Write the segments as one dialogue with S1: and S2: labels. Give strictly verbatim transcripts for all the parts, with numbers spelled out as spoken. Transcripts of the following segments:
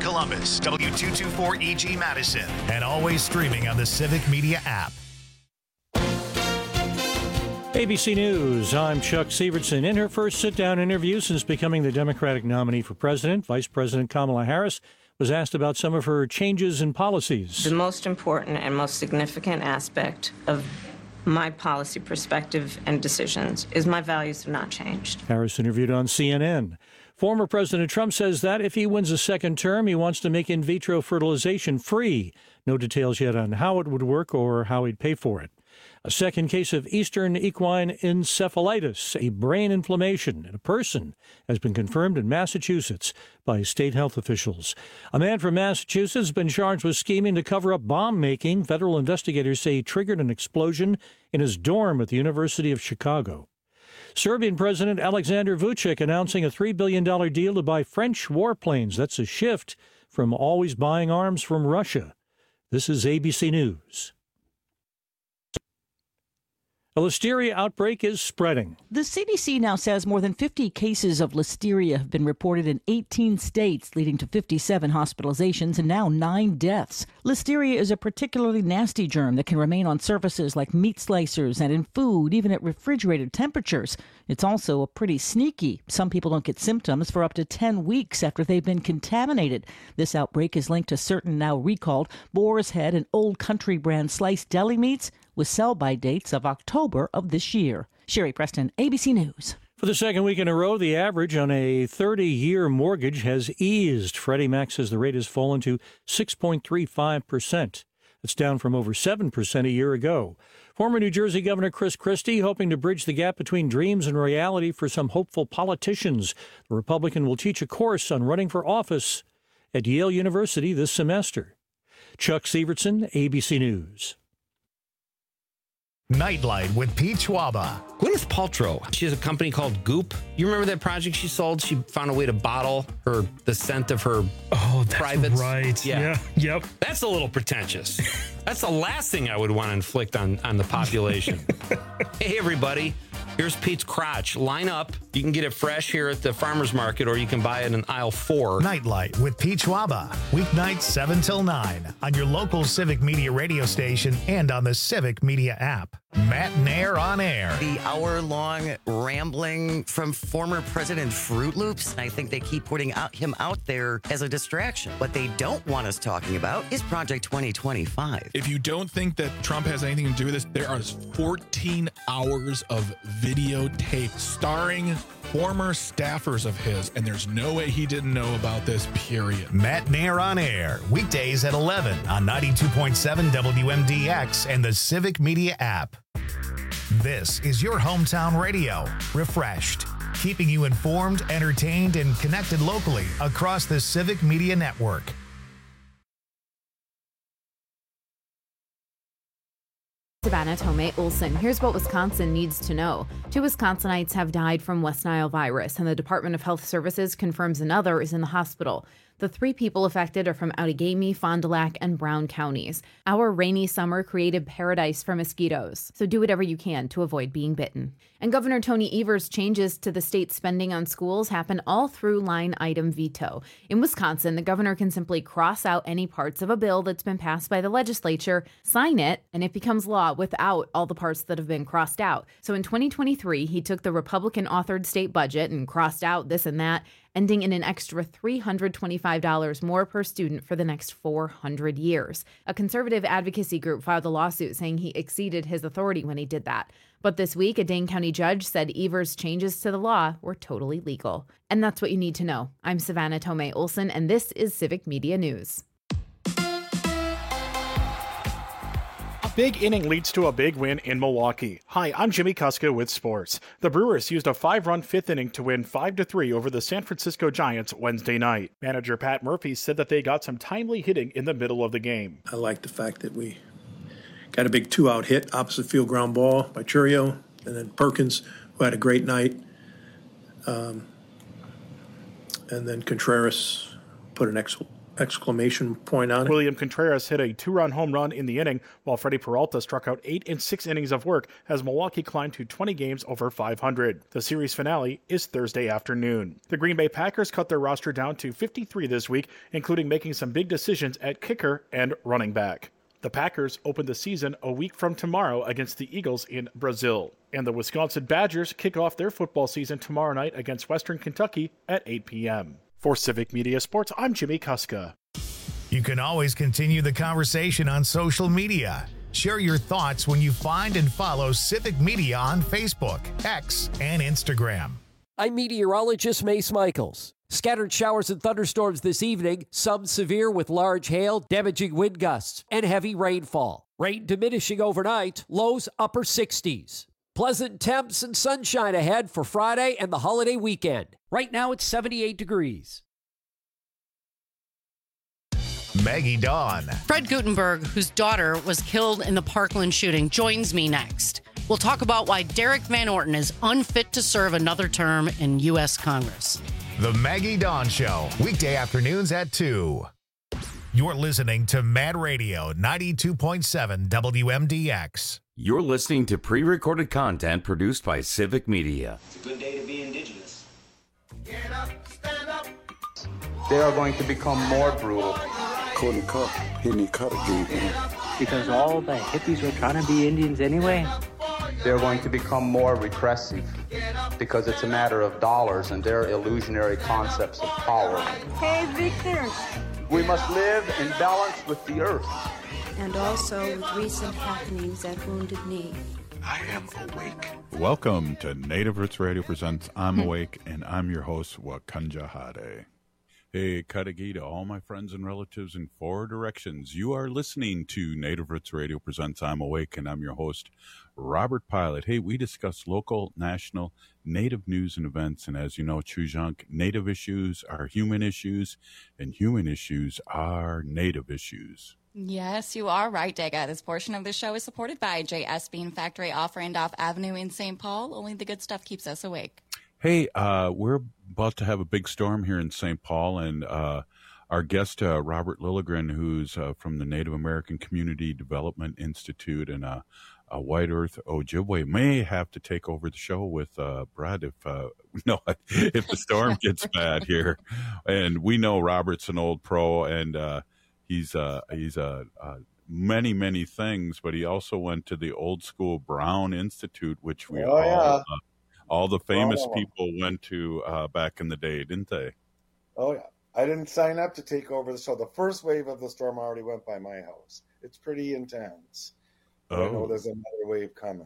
S1: Columbus, W two twenty-four E G Madison, and always streaming on the Civic Media app.
S2: A B C News, I'm Chuck Sievertson. In her first sit-down interview since becoming the Democratic nominee for president, Vice President Kamala Harris was asked about some of her changes in policies.
S3: The most important and most significant aspect of my policy perspective and decisions is my values have not changed.
S2: Harris interviewed on C N N. Former President Trump says that if he wins a second term, he wants to make in vitro fertilization free. No details yet on how it would work or how he'd pay for it. A second case of Eastern equine encephalitis, a brain inflammation in a person, has been confirmed in Massachusetts by state health officials. A man from Massachusetts has been charged with scheming to cover up bomb making. Federal investigators say he triggered an explosion in his dorm at the University of Chicago. Serbian President Alexander Vučić announcing a three billion dollars deal to buy French warplanes. That's a shift from always buying arms from Russia. This is A B C News. A listeria outbreak is spreading.
S4: The C D C now says more than fifty cases of listeria have been reported in eighteen states, leading to fifty-seven hospitalizations and now nine deaths. Listeria is a particularly nasty germ that can remain on surfaces like meat slicers and in food, even at refrigerated temperatures. It's also pretty sneaky. Some people don't get symptoms for up to ten weeks after they've been contaminated. This outbreak is linked to certain now recalled Boar's Head and Old Country brand sliced deli meats with sell-by dates of October of this year. Sherry Preston, A B C News.
S2: For the second week in a row, the average on a thirty-year mortgage has eased. Freddie Mac says the rate has fallen to six point three five percent. It's down from over seven percent a year ago. Former New Jersey Governor Chris Christie hoping to bridge the gap between dreams and reality for some hopeful politicians. The Republican will teach a course on running for office at Yale University this semester. Chuck Sievertson, A B C News.
S1: Nightlight with Pete Schwaba.
S5: Gwyneth Paltrow, she has a company called Goop. You remember that project she sold? She found a way to bottle her the scent of her
S6: oh, that's
S5: privates.
S6: Right.
S5: Yeah.
S6: yeah. Yep.
S5: That's a little pretentious. That's the last thing I would want to inflict on, on the population. Hey, everybody. Here's Pete's crotch. Line up. You can get it fresh here at the farmer's market, or you can buy it in aisle four.
S1: Nightlight with Pete Schwaba. Weeknights seven till nine on your local Civic Media radio station and on the Civic Media app. Matt Nair on air.
S7: The hour-long rambling from former President Fruit Loops. I think they keep putting out him out there as a distraction. What they don't want us talking about is Project twenty twenty-five.
S6: If you don't think that Trump has anything to do with this, there are fourteen hours of videotape starring former staffers of his, and there's no way he didn't know about this, period.
S1: Matt Nair on air, weekdays at eleven on ninety-two point seven W M D X and the Civic Media app. This is your hometown radio, refreshed, keeping you informed, entertained, and connected locally across the Civic Media network.
S8: Savannah Tomei Olson. Here's what Wisconsin needs to know. Two Wisconsinites have died from West Nile virus, and the Department of Health Services confirms another is in the hospital. The three people affected are from Outagamie, Fond du Lac, and Brown counties. Our rainy summer created paradise for mosquitoes, so do whatever you can to avoid being bitten. And Governor Tony Evers' changes to the state's spending on schools happen all through line item veto. In Wisconsin, the governor can simply cross out any parts of a bill that's been passed by the legislature, sign it, and it becomes law without all the parts that have been crossed out. So in twenty twenty-three, he took the Republican-authored state budget and crossed out this and that, ending in an extra three hundred twenty-five dollars more per student for the next four hundred years. A conservative advocacy group filed a lawsuit saying he exceeded his authority when he did that. But this week, a Dane County judge said Evers' changes to the law were totally legal. And that's what you need to know. I'm Savannah Tomei Olson, and this is Civic Media News.
S9: A big inning leads to a big win in Milwaukee. Hi, I'm Jimmy Kuska with sports. The Brewers used a five-run fifth inning to win five to three over the San Francisco Giants Wednesday night. Manager Pat Murphy said that they got some timely hitting in the middle of the game.
S10: I like the fact that we got a big two-out hit, opposite field ground ball by Churio, and then Perkins, who had a great night. Um, and then Contreras put an ex- exclamation point on it.
S9: William Contreras hit a two-run home run in the inning, while Freddie Peralta struck out eight in six innings of work as Milwaukee climbed to twenty games over five hundred. The series finale is Thursday afternoon. The Green Bay Packers cut their roster down to fifty-three this week, including making some big decisions at kicker and running back. The Packers open the season a week from tomorrow against the Eagles in Brazil. And the Wisconsin Badgers kick off their football season tomorrow night against Western Kentucky at eight p.m. For Civic Media Sports, I'm Jimmy Kuska.
S1: You can always continue the conversation on social media. Share your thoughts when you find and follow Civic Media on Facebook, X, and Instagram.
S11: I'm meteorologist Mace Michaels. Scattered showers and thunderstorms this evening, some severe with large hail, damaging wind gusts, and heavy rainfall. Rain diminishing overnight, lows upper sixties. Pleasant temps and sunshine ahead for Friday and the holiday weekend. Right now it's seventy-eight degrees.
S1: Maggie Dawn.
S12: Fred Guttenberg, whose daughter was killed in the Parkland shooting, joins me next. We'll talk about why Derek Van Orton is unfit to serve another term in U S Congress.
S1: The Maggie Dawn Show, weekday afternoons at two. You're listening to Mad Radio ninety-two point seven W M D X.
S13: You're listening to pre-recorded content produced by Civic Media.
S14: It's a good day to be indigenous. Get up, stand up.
S15: They are going to become more brutal.
S16: Couldn't cut, he didn't cut again.
S17: Because all the hippies were trying to be Indians anyway.
S15: They're going to become more repressive because it's a matter of dollars and their illusionary concepts of power.
S18: Hey, Victor.
S15: We must live in balance with the earth.
S18: And also with recent happenings at Wounded Knee.
S16: I am awake.
S19: Welcome to Native Roots Radio presents I'm Awake, and I'm your host, Wakanja Hade. Hey, Kadagita, all my friends and relatives in four directions. You are listening to Native Roots Radio presents I'm Awake, and I'm your host, Robert Pilot. Hey, we discuss local, national, Native news and events, and as you know, Chujunk, Native issues are human issues, and human issues are Native issues.
S20: Yes, you are right, Dega. This portion of the show is supported by J S Bean Factory off Randolph Avenue in Saint Paul. Only the good stuff keeps us awake.
S19: Hey, uh, we're about to have a big storm here in Saint Paul, and uh, our guest, uh, Robert Lilligren, who's uh, from the Native American Community Development Institute and uh, a White Earth Ojibwe, may have to take over the show with uh, Brad if uh, no, if the storm gets bad here. And we know Robert's an old pro, and uh, he's uh, he's a uh, uh, many many things, but he also went to the old school Brown Institute, which we
S21: oh,
S19: all.
S21: Yeah.
S19: Uh, All the famous
S21: oh.
S19: people went to uh, back in the day, didn't they?
S21: Oh, yeah. I didn't sign up to take over the show. The first wave of the storm already went by my house. It's pretty intense. Oh. I know there's another wave coming.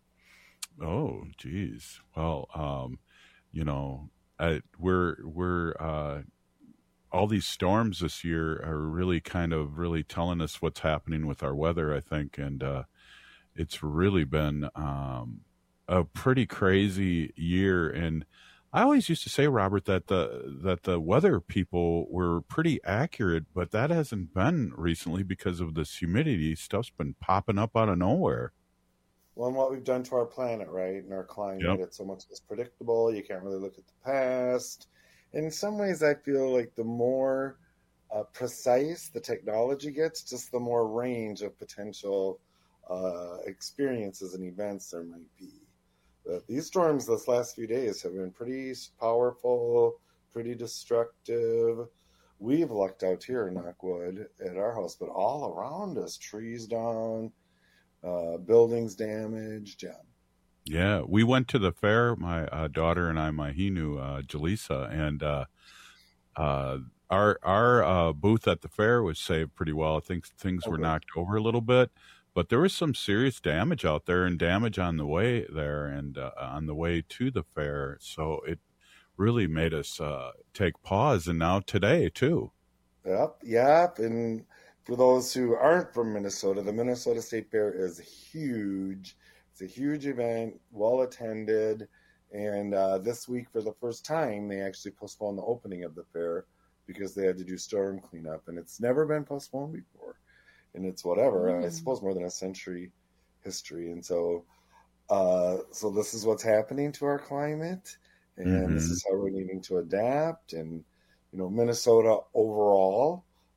S19: Oh, geez. Well, um, you know, I, we're, we're, uh, all these storms this year are really kind of really telling us what's happening with our weather, I think. And uh, it's really been... Um, a pretty crazy year. And I always used to say, Robert, that the that the weather people were pretty accurate, but that hasn't been recently because of this humidity. Stuff's been popping up out of nowhere.
S21: Well, and what we've done to our planet, right, and our climate,
S19: yep.
S21: It's so much less predictable. You can't really look at the past. In some ways, I feel like the more uh, precise the technology gets, just the more range of potential uh, experiences and events there might be. But these storms this last few days have been pretty powerful, pretty destructive. We've lucked out here in Knockwood at our house, but all around us, trees down, uh, buildings damaged. Yeah.
S19: Yeah, we went to the fair, my uh, daughter and I, my Hinu, uh, Jaleesa, and uh, uh, our our uh, booth at the fair was saved pretty well. I think things were okay. knocked over a little bit. But there was some serious damage out there and damage on the way there and uh, on the way to the fair. So it really made us uh, take pause. And now today, too.
S21: Yep, yep. And for those who aren't from Minnesota, the Minnesota State Fair is huge. It's a huge event, well attended. And uh, this week, for the first time, they actually postponed the opening of the fair because they had to do storm cleanup. And it's never been postponed before. And it's whatever, mm. I suppose more than a century history. And so uh, so this is what's happening to our climate. And mm-hmm. this is how we're needing to adapt. And, you know, Minnesota overall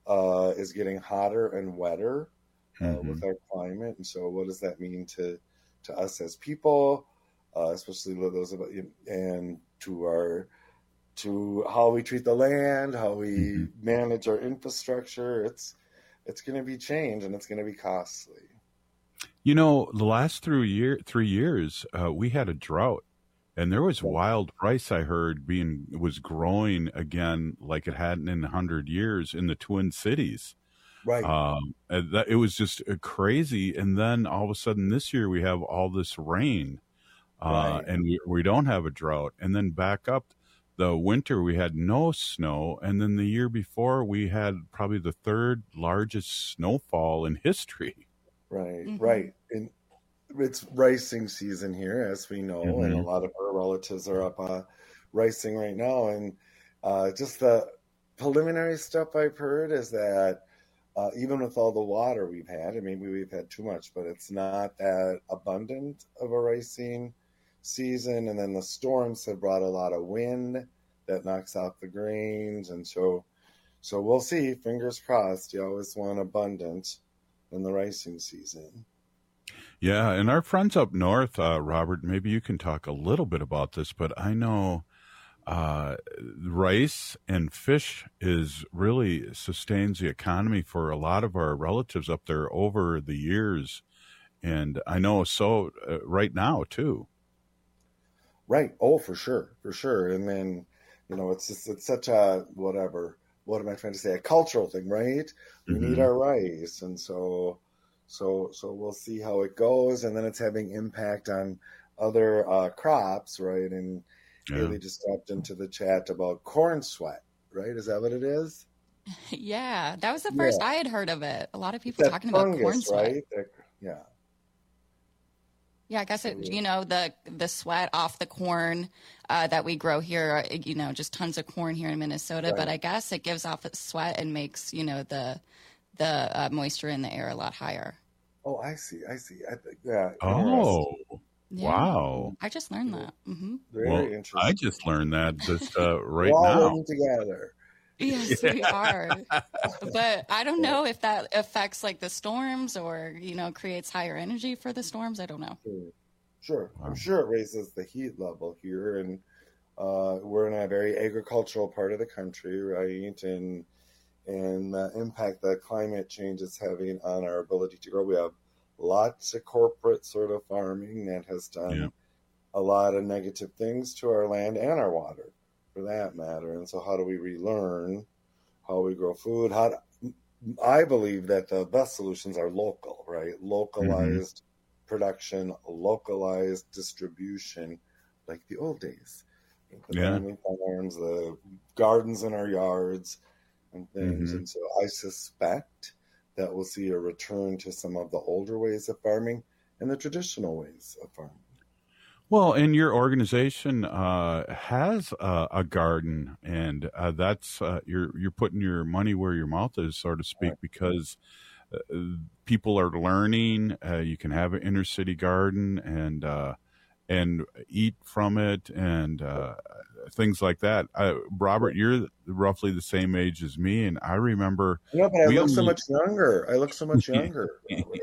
S21: uh, is getting hotter and wetter uh,
S19: Mhm.
S21: with our climate. And so what does that mean to, to us as people, uh, especially those of and to our to how we treat the land, how we
S19: Mm-hmm.
S21: manage our infrastructure. It's it's going to be change, and it's going to be costly.
S19: You know, the last three year three years, uh, we had a drought, and there was wild rice I heard being was growing again like it hadn't in a hundred years in the Twin Cities.
S21: Right.
S19: Um, and that, it was just uh, crazy. And then all of a sudden this year we have all this rain, uh,
S21: Right.
S19: and we, we don't have a drought. And then back up the winter, we had no snow. And then the year before, we had probably the third largest snowfall in history.
S21: Right,
S19: Mhm.
S21: right. And it's ricing season here, as we know, and a
S19: Mhm.
S21: lot of our relatives are up uh, ricing right now. And uh, just the preliminary stuff I've heard is that uh, even with all the water we've had, and maybe we've had too much, but it's not that abundant of a ricing season. And then the storms have brought a lot of wind that knocks out the grains. And so, so we'll see. Fingers crossed. You always want abundant in the ricing season.
S19: Yeah, and our friends up north, uh, Robert, maybe you can talk a little bit about this, but I know uh, rice and fish is really sustains the economy for a lot of our relatives up there over the years. And I know so uh, right now, too.
S21: Right. Oh, for sure. For sure. And then, you know, it's just, it's such a, whatever, what am I trying to say? A cultural thing, right? We need
S19: Mhm.
S21: our rice. And so, so, so we'll see how it goes. And then it's having impact on other uh, crops, right? And
S19: Yeah.
S21: Haley just dropped into the chat about corn sweat, right? Is that what it is?
S20: Yeah, that was the first
S21: Yeah.
S20: I had heard of it. A lot of
S21: It's
S20: people
S21: that
S20: talking about corn
S21: fungus,
S20: sweat.
S21: right? That, yeah.
S20: Yeah, I guess it, you know, the the sweat off the corn uh, that we grow here, uh, you know, just tons of corn here in Minnesota. But
S21: Right.
S20: I guess it gives off its sweat and makes, you know, the the uh, moisture in the air a lot higher.
S21: Oh, I see. I see. I think, yeah.
S19: Oh,
S20: Yeah.
S19: wow.
S20: I just learned that. hmm
S21: Very
S19: Well,
S21: interesting.
S19: I just learned that just uh, right
S21: We're all
S19: now.
S21: learning together.
S20: Yes, we are. But I don't know if that affects like the storms or, you know, creates higher energy for the storms. I don't know.
S21: Sure. Sure. I'm sure it raises the heat level here. And uh, we're in a very agricultural part of the country, right? And and the impact that climate change is having on our ability to grow. We have lots of corporate sort of farming that has done
S19: Yeah.
S21: a lot of negative things to our land and our water, for that matter. And so how do we relearn how we grow food? How do, I believe that the best solutions are local, right? Localized production, localized distribution, like the old days. The
S19: Yeah.
S21: family farms, the gardens in our yards, and things.
S19: Mhm.
S21: And so I suspect that we'll see a return to some of the older ways of farming and the traditional ways of farming.
S19: Well, and your organization uh, has uh, a garden, and uh, that's uh, you're you're putting your money where your mouth is, so to speak, because uh, people are learning. Uh, you can have an inner city garden and uh, and eat from it, and uh, things like that. Uh, Robert, you're roughly the same age as me, and I remember.
S21: No, but I
S19: we
S21: look so
S19: only-
S21: much younger. I look so much younger.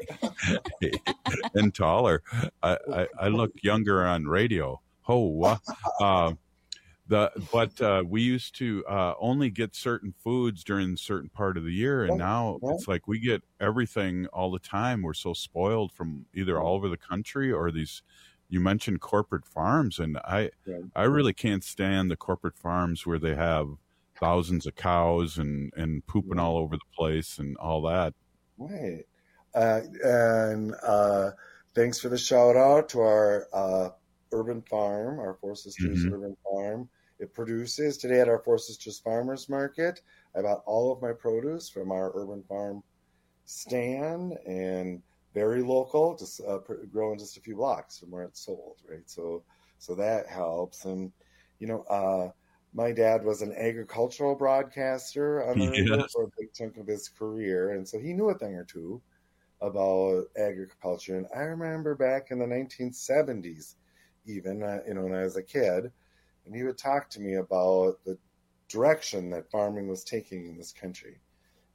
S19: and taller. I, I, I look younger on radio. Oh, uh, uh, the but uh, we used to uh, only get certain foods during a certain part of the year, and now it's like we get everything all the time. We're so spoiled from either all over the country or these. You mentioned corporate farms, and I
S21: Yeah.
S19: I really can't stand the corporate farms where they have thousands of cows and and pooping all over the place and all that.
S21: Right. Uh, and uh, thanks for the shout out to our uh, urban farm, our Four Sisters
S19: Mhm.
S21: Urban Farm. It produces today at our Four Sisters Farmers Market. I bought all of my produce from our urban farm stand, and very local, just uh, pr- growing just a few blocks from where it's sold, right? So, so that helps. And you know, uh, my dad was an agricultural broadcaster on the radio
S19: Yes.
S21: for a big chunk of his career, and so he knew a thing or two about agriculture. And I remember back in the nineteen seventies, even uh, you know, when I was a kid, and he would talk to me about the direction that farming was taking in this country.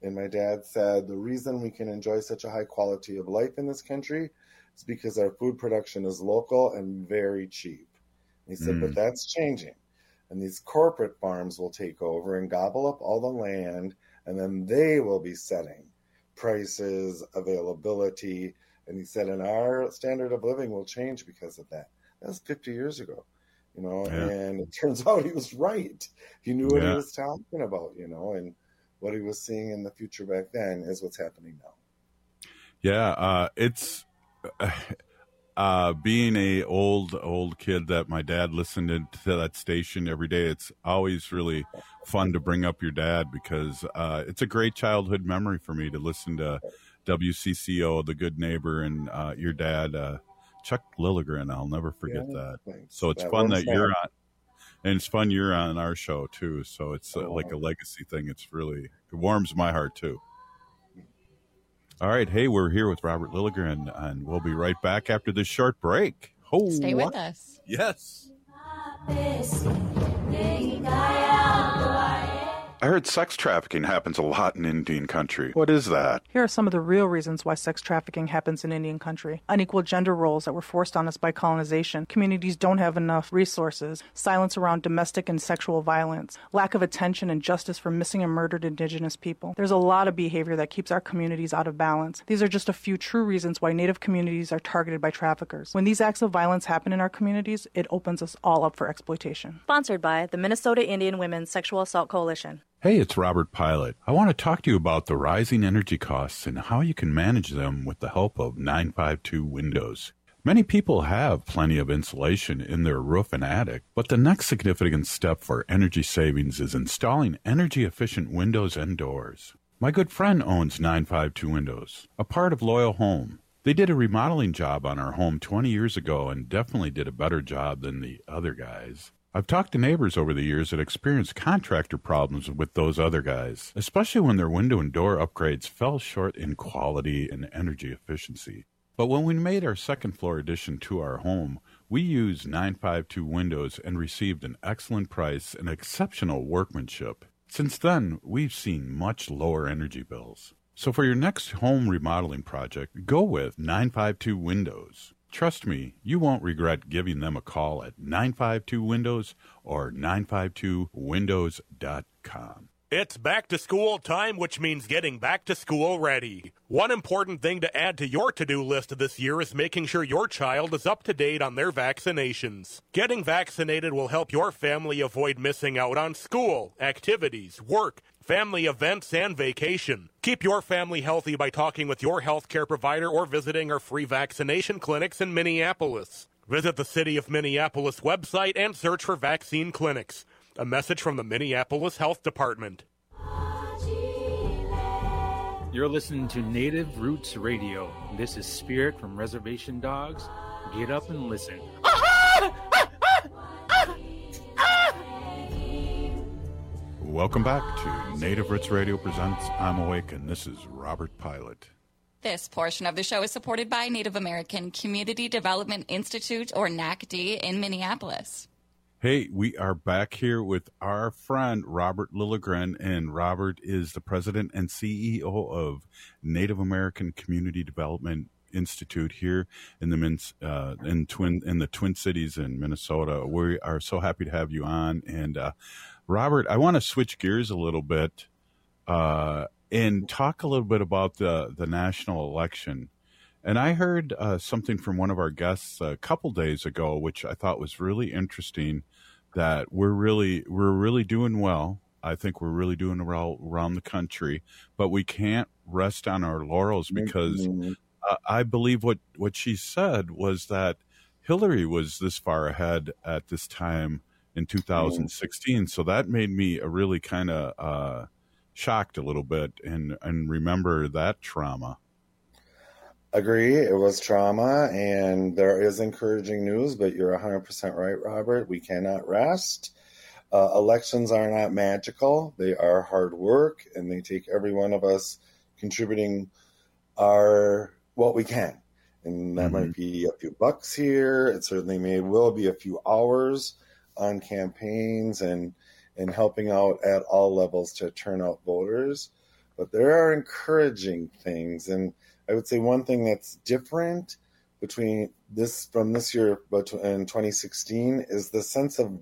S21: And my dad said the reason we can enjoy such a high quality of life in this country is because our food production is local and very cheap. And he said, mm. but that's changing. And these corporate farms will take over and gobble up all the land, and then they will be setting prices, availability. And he said, and our standard of living will change because of that. That was fifty years ago, you know, yeah. and it turns out he was right. He knew what yeah. he was talking about, you know, and what he was seeing in the future back then is what's happening now.
S19: Yeah, uh, it's uh, being a old, old kid that my dad listened to that station every day. It's always really fun to bring up your dad because uh, it's a great childhood memory for me to listen to W C C O, The Good Neighbor, and uh, your dad, uh, Chuck Lilligren. I'll never forget yeah, that. Thanks. So it's that fun that you're on, and it's fun you're on our show too. So it's uh, like a legacy thing. It's really, it warms my heart too. All right. Hey, we're here with Robert Lilligren, and we'll be right back after this short break. Oh,
S20: Stay with us.
S19: Yes. I heard sex trafficking happens a lot in Indian country. What is that?
S3: Here are some of the real reasons why sex trafficking happens in Indian country. Unequal gender roles that were forced on us by colonization. Communities don't have enough resources. Silence around domestic and sexual violence. Lack of attention and justice for missing and murdered Indigenous people. There's a lot of behavior that keeps our communities out of balance. These are just a few true reasons why Native communities are targeted by traffickers. When these acts of violence happen in our communities, it opens us all up for exploitation.
S22: Sponsored by the Minnesota Indian Women's Sexual Assault Coalition.
S19: Hey, it's Robert Pilot. I want to talk to you about the rising energy costs and how you can manage them with the help of nine five two Windows. Many people have plenty of insulation in their roof and attic, but the next significant step for energy savings is installing energy-efficient windows and doors. My good friend owns nine five two Windows, a part of Loyal Home. They did a remodeling job on our home twenty years ago and definitely did a better job than the other guys. I've talked to neighbors over the years that experienced contractor problems with those other guys, especially when their window and door upgrades fell short in quality and energy efficiency. But when we made our second floor addition to our home, we used nine five two Windows and received an excellent price and exceptional workmanship. Since then, we've seen much lower energy bills. So for your next home remodeling project, go with nine five two Windows. Trust me, you won't regret giving them a call at nine five two Windows or nine five two windows dot com.
S23: It's back to school time, which means getting back to school ready. One important thing to add to your to-do list this year is making sure your child is up to date on their vaccinations. Getting vaccinated will help your family avoid missing out on school, activities, work, family events, and vacation. Keep your family healthy by talking with your healthcare provider or visiting our free vaccination clinics in Minneapolis. Visit the City of Minneapolis website and search for vaccine clinics. A message from the Minneapolis Health Department.
S24: You're listening to Native Roots Radio. This is Spirit from Reservation Dogs. Get up and listen.
S19: Welcome back to Native Roots Radio presents I'm Awake, and this is Robert Pilot.
S20: This portion of the show is supported by Native American Community Development Institute, or N A C D, in Minneapolis.
S19: Hey, we are back here with our friend Robert Lilligren, and Robert is the president and C E O of Native American Community Development Institute here in the uh, in twin in the Twin Cities in Minnesota. We are so happy to have you on, and uh, Robert, I want to switch gears a little bit uh, and talk a little bit about the the national election. And I heard uh, something from one of our guests a couple days ago, which I thought was really interesting. That we're really we're really doing well. I think we're really doing well around the country, but we can't rest on our laurels because mm-hmm. uh, I believe what what she said was that Hillary was this far ahead at this time in two thousand sixteen. Mm-hmm. So that made me a really kind of uh, shocked a little bit and and remember that trauma.
S21: Agree. It was trauma, and there is encouraging news, but you're one hundred percent right, Robert. We cannot rest. Uh, elections are not magical. They are hard work, and they take every one of us contributing our what we can. And that mm-hmm. might be a few bucks here. It certainly may will be a few hours on campaigns and, and helping out at all levels to turn out voters. but there are encouraging things. And I would say one thing that's different between this from this year and twenty sixteen is the sense of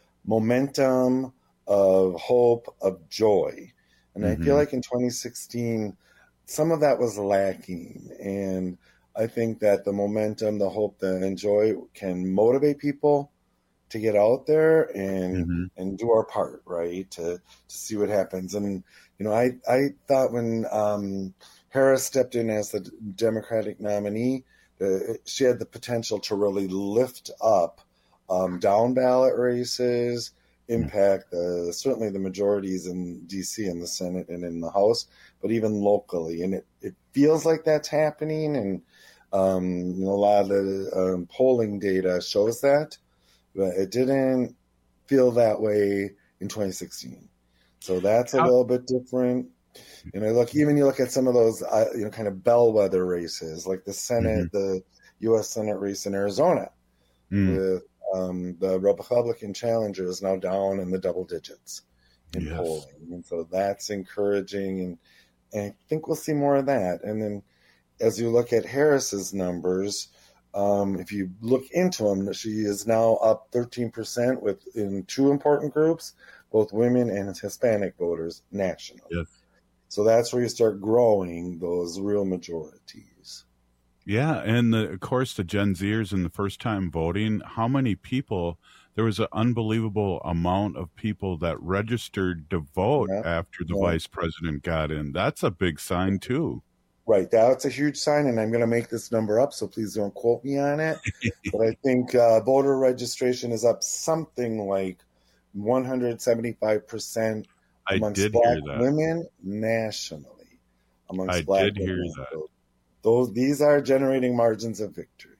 S21: momentum, of hope, of joy. And mm-hmm. I feel like in twenty sixteen, some of that was lacking. And I think that the momentum, the hope, the joy can motivate people to get out there and mm-hmm. and do our part, right? To to see what happens. And, you know, I, I thought when um, Harris stepped in as the Democratic nominee, uh, she had the potential to really lift up um, down ballot races, impact the, certainly the majorities in D C in the Senate and in the House, but even locally. And it, it feels like that's happening. And um, you know, a lot of the um, polling data shows that, but it didn't feel that way in twenty sixteen. So that's a little bit different. You know, look, even you look at some of those, uh, you know, kind of bellwether races, like the Senate, mm-hmm. the U S Senate race in Arizona, mm. with um, the Republican challenger is now down in the double digits in yes. polling. And so that's encouraging. And, and I think we'll see more of that. And then as you look at Harris's numbers, um, if you look into them, she is now up thirteen percent with in two important groups, both women and Hispanic voters nationally. Yes. So that's where you start growing those real majorities.
S19: Yeah, and the, of course the Gen Zers in the first time voting, how many people, there was an unbelievable amount of people that registered to vote yeah. after the yeah. vice president got in. That's a big sign too.
S21: Right, that's a huge sign, and I'm going to make this number up, so please don't quote me on it. But I think uh, voter registration is up something like one hundred seventy-five percent amongst
S19: I did
S21: Black
S19: hear that.
S21: women nationally. Amongst
S19: I
S21: Black
S19: did hear
S21: women.
S19: that.
S21: Those these are generating margins of victory.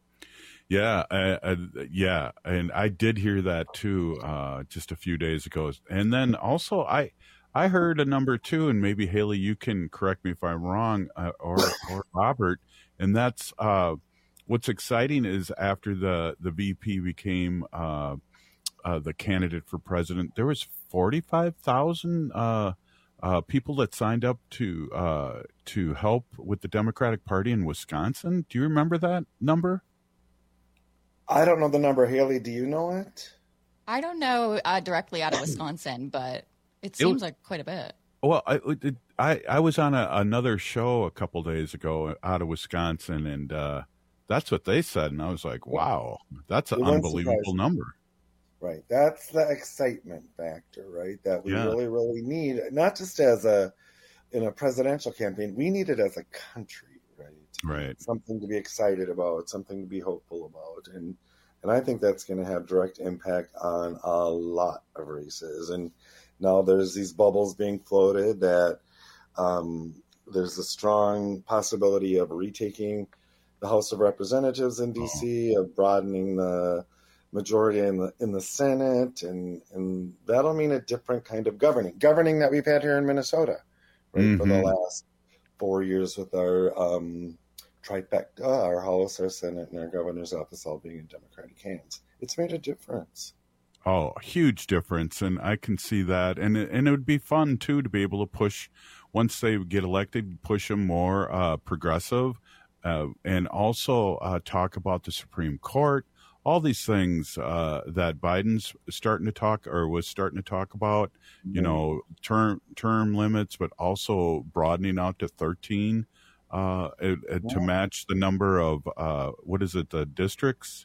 S19: Yeah, uh, uh, yeah, and I did hear that too, uh, just a few days ago. And then also, I I heard a number two, and maybe Haley, you can correct me if I'm wrong, uh, or or Robert, and that's uh, what's exciting is after the the V P became uh, uh, the candidate for president, there was forty-five thousand uh, uh, people that signed up to uh, to help with the Democratic Party in Wisconsin. Do you remember that number?
S21: I don't know the number. Haley, do you know it?
S20: I don't know uh, directly out of Wisconsin, but it seems it, like quite a bit.
S19: Well, I it, I, I was on a, another show a couple days ago out of Wisconsin, and uh, that's what they said, and I was like, wow, that's an unbelievable number.
S21: Right. That's the excitement factor, right? That we
S19: yeah.
S21: really, really need, not just as a, in a presidential campaign, we need it as a country, right?
S19: Right.
S21: Something to be excited about, something to be hopeful about. And, and I think that's going to have direct impact on a lot of races. And now there's these bubbles being floated that um, there's a strong possibility of retaking the House of Representatives in D C, oh. of broadening the majority in the in the Senate, and and that'll mean a different kind of governing, governing that we've had here in Minnesota, right, mm-hmm. for the last four years with our um, trifecta, our House, our Senate, and our governor's office all being in Democratic hands. It's made a difference.
S19: Oh, a huge difference, and I can see that, and it, and it would be fun too to be able to push once they get elected, push them more uh, progressive, uh, and also uh, talk about the Supreme Court. All these things uh, that Biden's starting to talk or was starting to talk about, you mm-hmm. know, term term limits, but also broadening out to thirteen uh, it, it, yeah. to match the number of, uh, what is it, the districts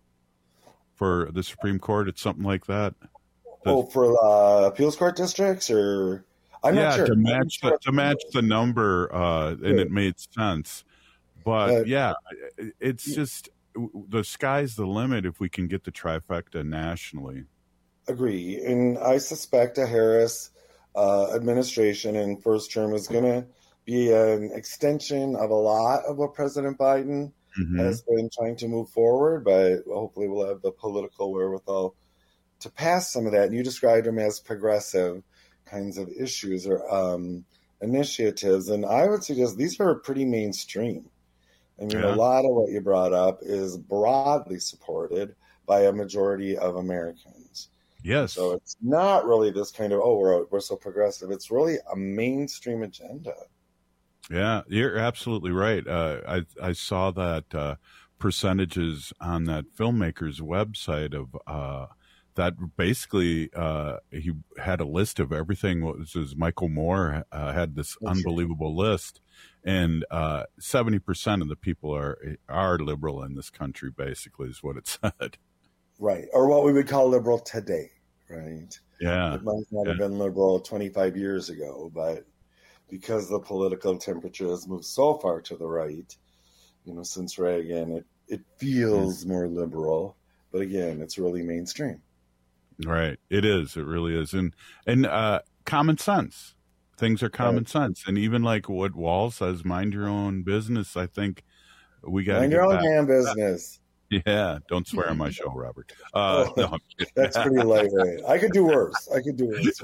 S19: for the Supreme Court? It's something like that. The,
S21: oh, for uh, appeals court districts, or I'm
S19: yeah,
S21: not sure.
S19: to match the, to match the number, uh, and yeah. it made sense. But uh, yeah, it's just. The sky's the limit if we can get the trifecta nationally.
S21: Agree. And I suspect a Harris uh, administration in first term is going to be an extension of a lot of what President Biden mm-hmm. has been trying to move forward, but hopefully we'll have the political wherewithal to pass some of that. And you described them as progressive kinds of issues or um, initiatives. And I would suggest these are pretty mainstream. I mean, yeah. a lot of what you brought up is broadly supported by a majority of Americans.
S19: Yes.
S21: So it's not really this kind of, oh, we're, we're so progressive. It's really a mainstream agenda.
S19: Yeah, you're absolutely right. Uh, I I saw that uh, percentages on that filmmaker's website of uh, that basically uh, he had a list of everything. What was his, Michael Moore uh, had this
S21: That's
S19: unbelievable list, and uh, seventy percent of the people are are liberal in this country. Basically, is what it said.
S21: Right, or what we would call liberal today. Right.
S19: Yeah.
S21: It might not
S19: yeah.
S21: have been liberal twenty-five years ago, but because the political temperature has moved so far to the right, you know, since Reagan, it, it feels mm. more liberal. But again, it's really mainstream.
S19: Right. It is. It really is. And, and uh, common sense. Things are common right. sense. And even like what Wall says, mind your own business, I think we got to
S21: mind
S19: get
S21: your own
S19: back
S21: damn business.
S19: Yeah, don't swear on my show, Robert. Uh,
S21: oh,
S19: no,
S21: that's pretty lightweight. I could do worse. I could do worse.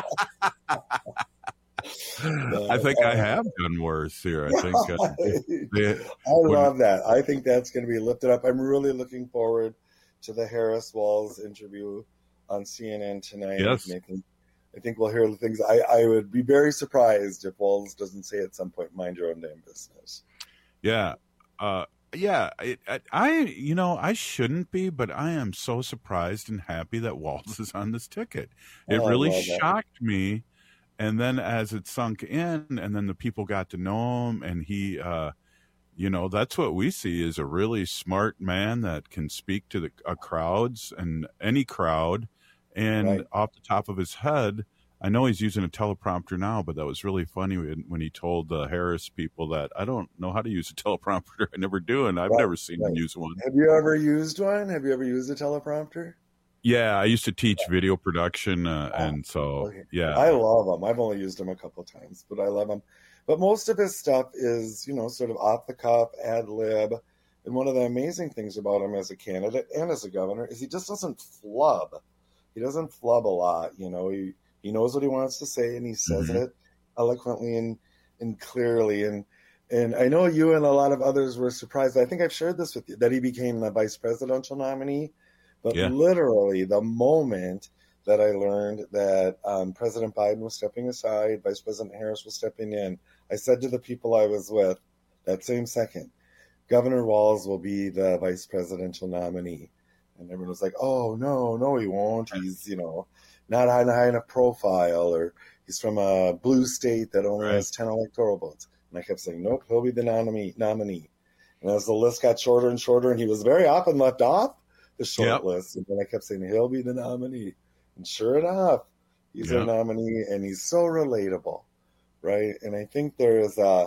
S19: no, I think uh, I have done worse here. I think. Uh, they,
S21: I love when, that. I think that's going to be lifted up. I'm really looking forward to the Harris Walz interview on C N N tonight.
S19: Yes.
S21: I think, I think we'll hear the things. I, I would be very surprised if Walz doesn't say at some point, mind your own damn business.
S19: Yeah. Uh, Yeah, I, I, you know, I shouldn't be, but I am so surprised and happy that Walz is on this ticket. It
S21: oh,
S19: really shocked me. And then as it sunk in and then the people got to know him and he, uh, you know, that's what we see is a really smart man that can speak to the uh, crowds and any crowd. And right. off the top of his head, I know he's using a teleprompter now, but that was really funny when, when he told the Harris people that I don't know how to use a teleprompter. I never do, and I've right, never seen right. him use one.
S21: Have you ever used one? Have you ever used a teleprompter?
S19: Yeah, I used to teach video production, uh, oh, and so,
S21: okay.
S19: yeah.
S21: I love them. I've only used them a couple times, but I love them. But most of his stuff is, you know, sort of off the cuff, ad lib. And one of the amazing things about him as a candidate and as a governor is he just doesn't flub. He doesn't flub a lot, you know. He He knows what he wants to say, and he says mm-hmm. it eloquently and, and clearly. And and I know you and a lot of others were surprised. I think I've shared this with you, that he became the vice presidential nominee. But yeah. literally, the moment that I learned that um, President Biden was stepping aside, Vice President Harris was stepping in, I said to the people I was with that same second, Governor Walz will be the vice presidential nominee. And everyone was like, oh, no, no, he won't. He's, you know, not high, high enough profile, or he's from a blue state that only right. has ten electoral votes. And I kept saying, nope, he'll be the nominee. nominee. And as the list got shorter and shorter, and he was very often left off the short yep. list, and then I kept saying, he'll be the nominee. And sure enough, he's yep. a nominee, and he's so relatable, right? And I think there is a,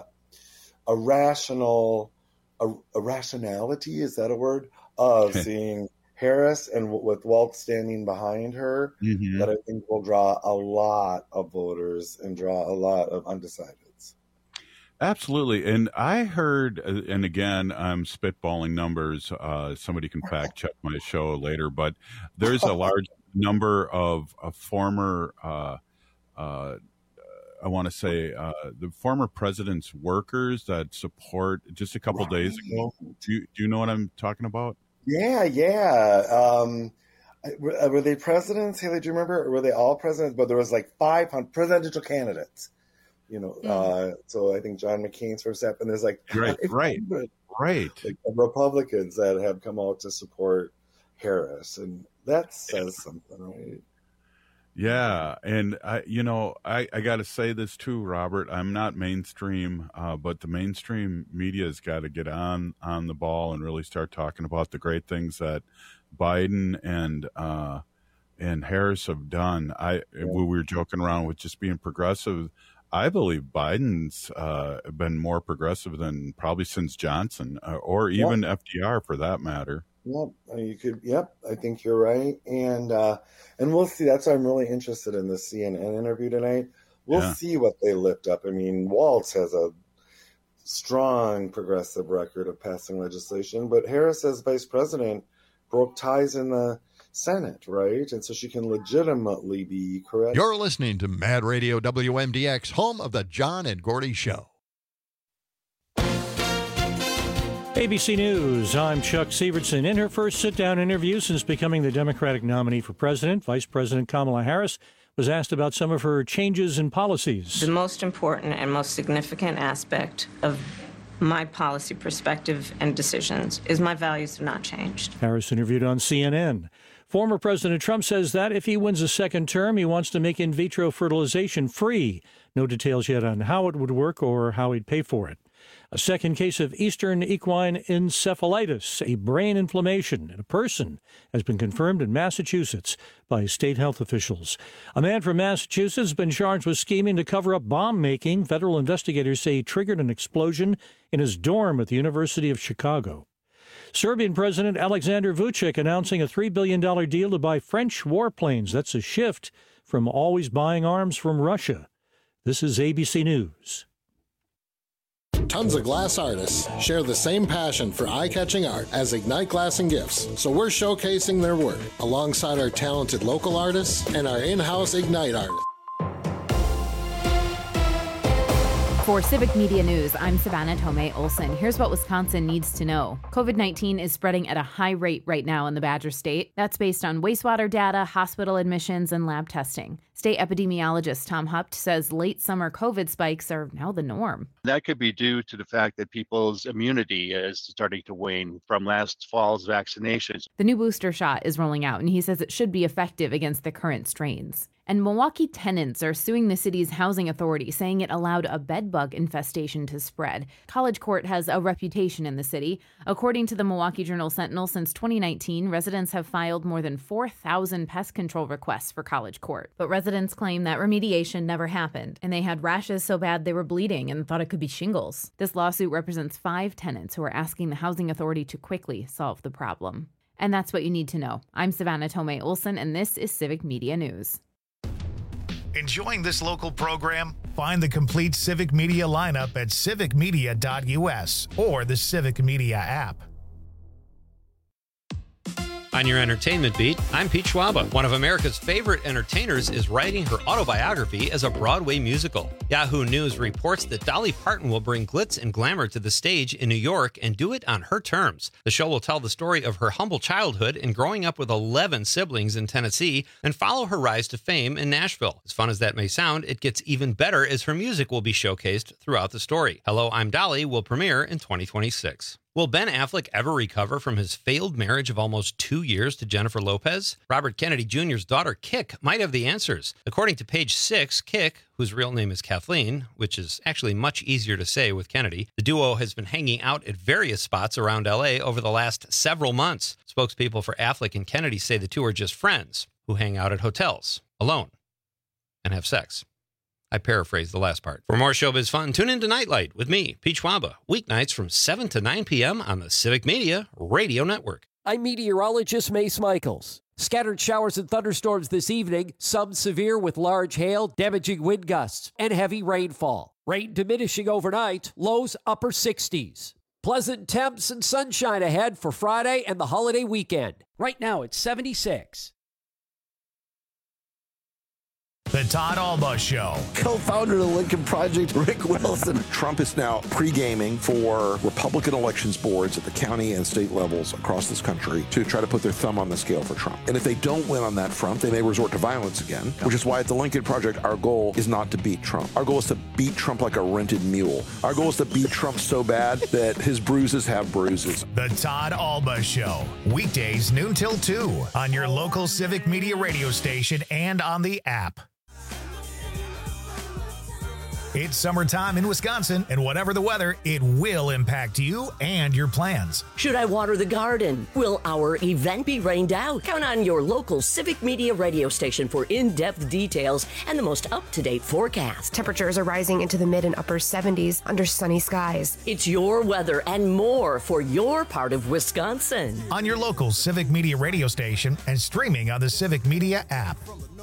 S21: a rational, a, a rationality, is that a word, of seeing Harris and with Walz standing behind her, mm-hmm. that I think will draw a lot of voters and draw a lot of undecideds.
S19: Absolutely. And I heard, and again, I'm spitballing numbers. Uh, somebody can fact check my show later, but there's a large number of, of former, uh, uh, I want to say, uh, the former president's workers that support just a couple right. days ago. Do you, do you know what I'm talking about?
S21: Yeah, yeah. Um, were, were they presidents, Haley? Do you remember? Or were they all presidents? But there was like five hundred presidential candidates. You know, mm. uh, so I think John McCain's first step, and there's like
S19: right, right, right,
S21: like Republicans that have come out to support Harris, and that says something, right?
S19: Yeah, and I, you know, I, I got to say this too, Robert. I'm not mainstream, uh, but the mainstream media has got to get on on the ball and really start talking about the great things that Biden and uh, and Harris have done. I yeah. we were joking around with just being progressive. I believe Biden's uh, been more progressive than probably since Johnson, uh, or even yep. F D R for that matter.
S21: Yep, you could. Yep, I think you're right, and uh, and we'll see. That's why I'm really interested in the C N N interview tonight. We'll yeah. see what they lift up. I mean, Walz has a strong progressive record of passing legislation, but Harris, as vice president, broke ties in the Senate, right? And so she can legitimately be correct.
S2: You're listening to Mad Radio W M D X, home of the John and Gordy Show.
S4: A B C News, I'm Chuck Severson. In her first sit-down interview since becoming the Democratic nominee for president, Vice President Kamala Harris was asked about some of her changes in policies.
S5: The most important and most significant aspect of my policy perspective and decisions is my values have not changed.
S4: Harris interviewed on C N N. Former President Trump says that if he wins a second term, he wants to make in vitro fertilization free. No details yet on how it would work or how he'd pay for it. A second case of Eastern equine encephalitis, a brain inflammation in a person, has been confirmed in Massachusetts by state health officials. A man from Massachusetts has been charged with scheming to cover up bomb making. Federal investigators say he triggered an explosion in his dorm at the University of Chicago. Serbian President Alexander Vučić announcing a three billion dollars deal to buy French warplanes. That's a shift from always buying arms from Russia. This is A B C News.
S6: Tons of glass artists share the same passion for eye-catching art as Ignite Glass and Gifts, so we're showcasing their work alongside our talented local artists and our in-house Ignite artists.
S8: For Civic Media News, I'm Savannah Tomei Olson. Here's what Wisconsin needs to know. COVID nineteen is spreading at a high rate right now in the Badger State. That's based on wastewater data, hospital admissions, and lab testing. State epidemiologist Tom Hupt says late summer COVID spikes are now the norm.
S7: That could be due to the fact that people's immunity is starting to wane from last fall's vaccinations.
S8: The new booster shot is rolling out, and he says it should be effective against the current strains. And Milwaukee tenants are suing the city's housing authority, saying it allowed a bedbug infestation to spread. College Court has a reputation in the city. According to the Milwaukee Journal-Sentinel, since twenty nineteen, residents have filed more than four thousand pest control requests for College Court. But residents claim that remediation never happened, and they had rashes so bad they were bleeding and thought it could be shingles. This lawsuit represents five tenants who are asking the housing authority to quickly solve the problem. And that's what you need to know. I'm Savannah Tomei Olson, and this is Civic Media News.
S1: Enjoying this local program? Find the complete Civic Media lineup at civic media dot u s or the Civic Media app.
S25: On your entertainment beat, I'm Pete Schwaba. One of America's favorite entertainers is writing her autobiography as a Broadway musical. Yahoo News reports that Dolly Parton will bring glitz and glamour to the stage in New York and do it on her terms. The show will tell the story of her humble childhood and growing up with eleven siblings in Tennessee and follow her rise to fame in Nashville. As fun as that may sound, it gets even better as her music will be showcased throughout the story. Hello, I'm Dolly will premiere in twenty twenty-six. Will Ben Affleck ever recover from his failed marriage of almost two years to Jennifer Lopez? Robert Kennedy Junior's daughter, Kik, might have the answers. According to Page Six, Kik, whose real name is Kathleen, which is actually much easier to say with Kennedy, the duo has been hanging out at various spots around L A over the last several months. Spokespeople for Affleck and Kennedy say the two are just friends who hang out at hotels, alone, and have sex. I paraphrased the last part. For more showbiz fun, tune in to Nightlight with me, Pete Schwaba, weeknights from seven to nine p.m. on the Civic Media Radio Network.
S11: I'm meteorologist Mace Michaels. Scattered showers and thunderstorms this evening, some severe with large hail, damaging wind gusts, and heavy rainfall. Rain diminishing overnight, lows upper sixties. Pleasant temps and sunshine ahead for Friday and the holiday weekend. Right now it's seventy-six.
S1: The Todd Alba Show.
S26: Co-founder of the Lincoln Project, Rick Wilson. Trump is now pre-gaming for Republican elections boards at the county and state levels across this country to try to put their thumb on the scale for Trump. And if they don't win on that front, they may resort to violence again, which is why at the Lincoln Project, our goal is not to beat Trump. Our goal is to beat Trump like a rented mule. Our goal is to beat Trump so bad that his bruises have bruises.
S1: The Todd Alba Show. Weekdays noon till two on your local Civic Media radio station and on the app. It's summertime in Wisconsin, and whatever the weather, it will impact you and your plans.
S27: Should I water the garden? Will our event be rained out? Count on your local Civic Media radio station for in-depth details and the most up-to-date forecast.
S28: Temperatures are rising into the mid and upper seventies under sunny skies.
S27: It's your weather and more for your part of Wisconsin.
S1: On your local Civic Media radio station and streaming on the Civic Media app.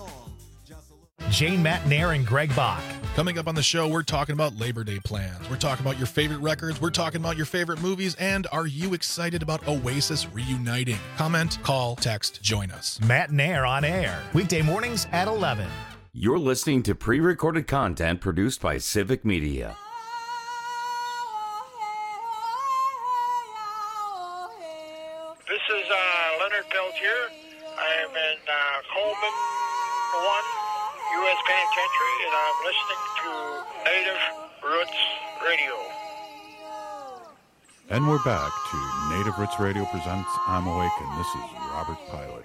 S1: Jane Matnair and Greg Bach.
S29: Coming up on the show, we're talking about Labor Day plans. We're talking about your favorite records. We're talking about your favorite movies. And are you excited about Oasis reuniting? Comment, call, text, join us.
S1: Matnair on air. Weekday mornings at eleven.
S13: You're listening to pre-recorded content produced by Civic Media.
S3: Coleman one, U S Penitentiary, and I'm listening to Native Roots Radio.
S19: And we're back to Native Roots Radio presents I'm Awake, and this is Robert Pilot.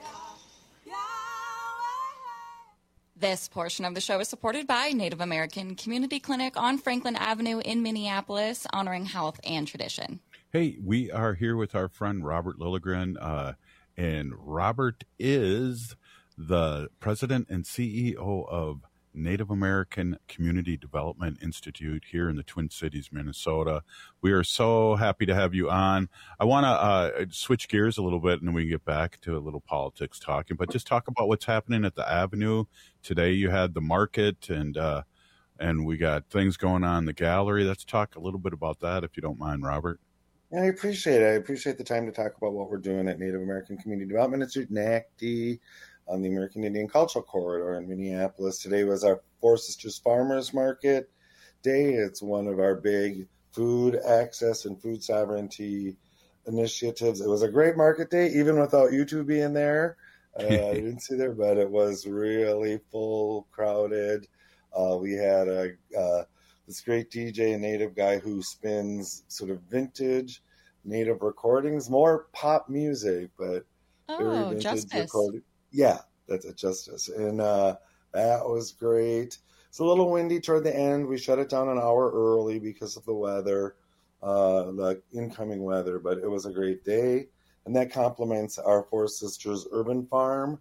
S20: This portion of the show is supported by Native American Community Clinic on Franklin Avenue in Minneapolis, honoring health and tradition.
S19: Hey, we are here with our friend Robert Lilligren, uh, and Robert is the president and C E O of Native American Community Development Institute here in the Twin Cities, Minnesota. We are so happy to have you on. I want to uh, switch gears a little bit, and then we can get back to a little politics talking, but just talk about what's happening at the Avenue. Today you had the market, and uh, and we got things going on in the gallery. Let's talk a little bit about that, if you don't mind, Robert.
S21: Yeah, I appreciate it. I appreciate the time to talk about what we're doing at Native American Community Development Institute, N A C D, on the American Indian Cultural Corridor in Minneapolis. Today was our Four Sisters Farmers Market Day. It's one of our big food access and food sovereignty initiatives. It was a great market day, even without you two being there. Uh, I didn't see there, but it was really full, crowded. Uh, we had a uh, this great D J, a Native guy who spins sort of vintage Native recordings, more pop music, but
S20: Oh,
S21: very vintage
S20: Justice.
S21: recording. Yeah, that's a Justice. And uh, that was great. It's a little windy toward the end. We shut it down an hour early because of the weather, uh, the incoming weather, but it was a great day. And that complements our Four Sisters Urban Farm,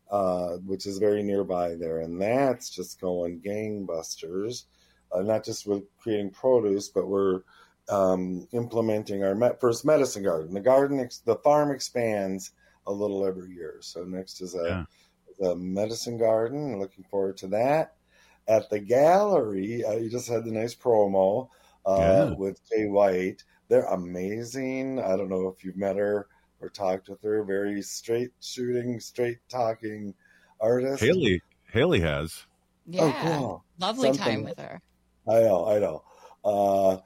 S21: uh, which is very nearby there. And that's just going gangbusters, uh, not just with creating produce, but we're um, implementing our met- first medicine garden. The garden, ex- the farm expands a little every year. So next is a, yeah. a medicine garden. Looking forward to that. At the gallery, uh, you just had the nice promo uh,
S19: Yeah.
S21: with Jay White. They're amazing. I don't know if you've met her or talked with her. Very straight shooting, straight talking artist.
S19: Haley, Haley has.
S20: Yeah,
S21: Oh, cool.
S20: lovely
S21: Something-
S20: time with her.
S21: I know, I know. Uh,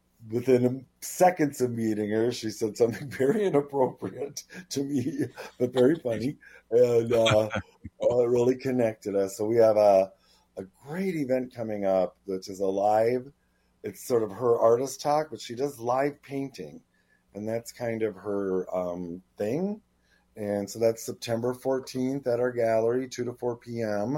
S21: within seconds of meeting her, she said something very inappropriate to me, but very funny, and uh, uh, it really connected us. So we have a a great event coming up, which is a live. It's sort of her artist talk, but she does live painting, and that's kind of her um, thing. And so that's September fourteenth at our gallery, two to four p.m.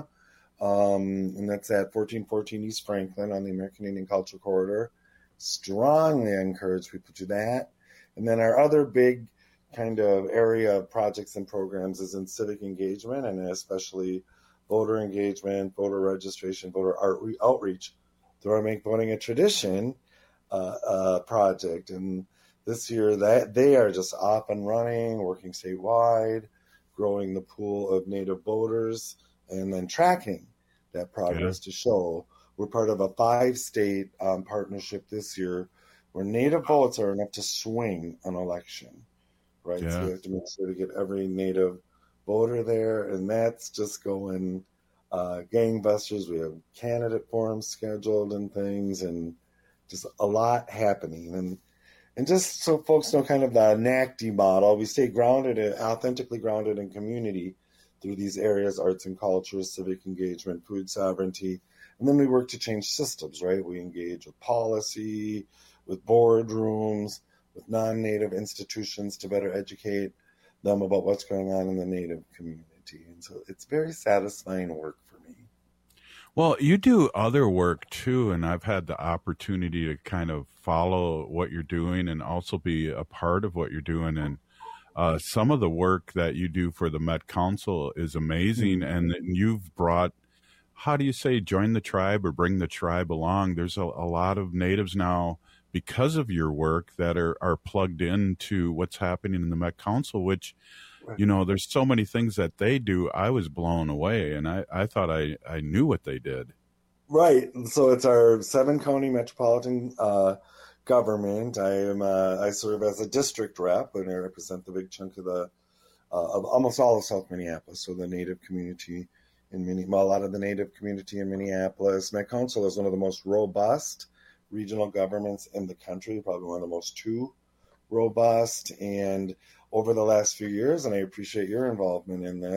S21: Um, and that's at fourteen fourteen East Franklin on the American Indian Cultural Corridor. Strongly encourage people to do that. And then our other big kind of area of projects and programs is in civic engagement, and especially voter engagement, voter registration, voter outreach through our Make Voting a Tradition uh, uh, project. And this year that they are just off and running, working statewide, growing the pool of Native voters, and then tracking that progress to show we're part of a five-state um, partnership this year where Native votes are enough to swing an election, right?
S19: Yeah.
S21: So we have to make sure to get every Native voter there, and that's just going uh, gangbusters. We have candidate forums scheduled and things, and just a lot happening. And and just so folks know kind of the N A C D model, we stay grounded, and authentically grounded in community through these areas, arts and culture, civic engagement, food sovereignty. And then we work to change systems, right? We engage with policy, with boardrooms, with non-Native institutions to better educate them about what's going on in the Native community. And so it's very satisfying work for me.
S19: Well, you do other work too, and I've had the opportunity to kind of follow what you're doing and also be a part of what you're doing. And uh, some of the work that you do for the Met Council is amazing.
S21: Mm-hmm.
S19: And you've brought, how do you say, join the tribe or bring the tribe along? There's a, a lot of natives now, because of your work, that are, are plugged into what's happening in the Met Council, which, you know, there's so many things that they do. I was blown away, and I, I thought I, I knew what they did.
S21: Right. So it's our seven county metropolitan uh, government. I am uh, I serve as a district rep, and I represent the big chunk of the uh, of almost all of South Minneapolis. So the Native community in Minne- well, a lot of the Native community in Minneapolis. Met Council is one of the most robust regional governments in the country, probably one of the most too robust. And over the last few years, and I appreciate your involvement in this,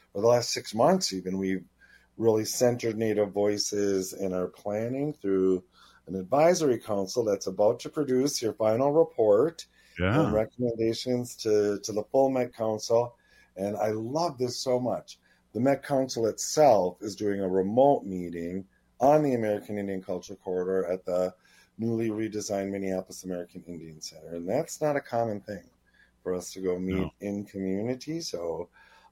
S21: or the last six months even, we've really centered Native voices in our planning through an advisory council that's about to produce your final report
S19: Yeah.
S21: and recommendations to, to the full Met Council. And I love this so much. The Met Council itself is doing a remote meeting on the American Indian Culture Corridor at the newly redesigned Minneapolis American Indian Center. And that's not a common thing for us to go meet no. in community. So,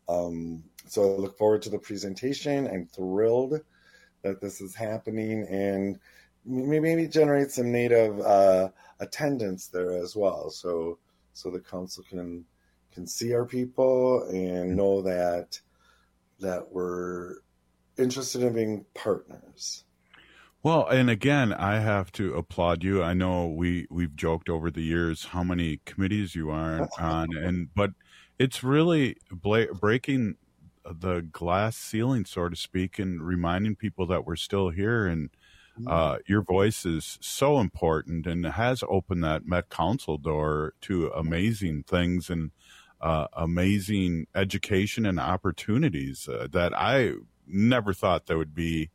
S21: um, so I look forward to the presentation. I'm thrilled that this is happening, and maybe generate some Native uh, attendance there as well. So, so the council can can see our people and know that that we're interested in being partners.
S19: Well, and again, I have to applaud you. I know we we've joked over the years how many committees you are on, and but it's really bla- breaking the glass ceiling, so to speak, and reminding people that we're still here. And uh, your voice is so important, and has opened that Met Council door to amazing things and uh, amazing education and opportunities uh, that I never thought there would be.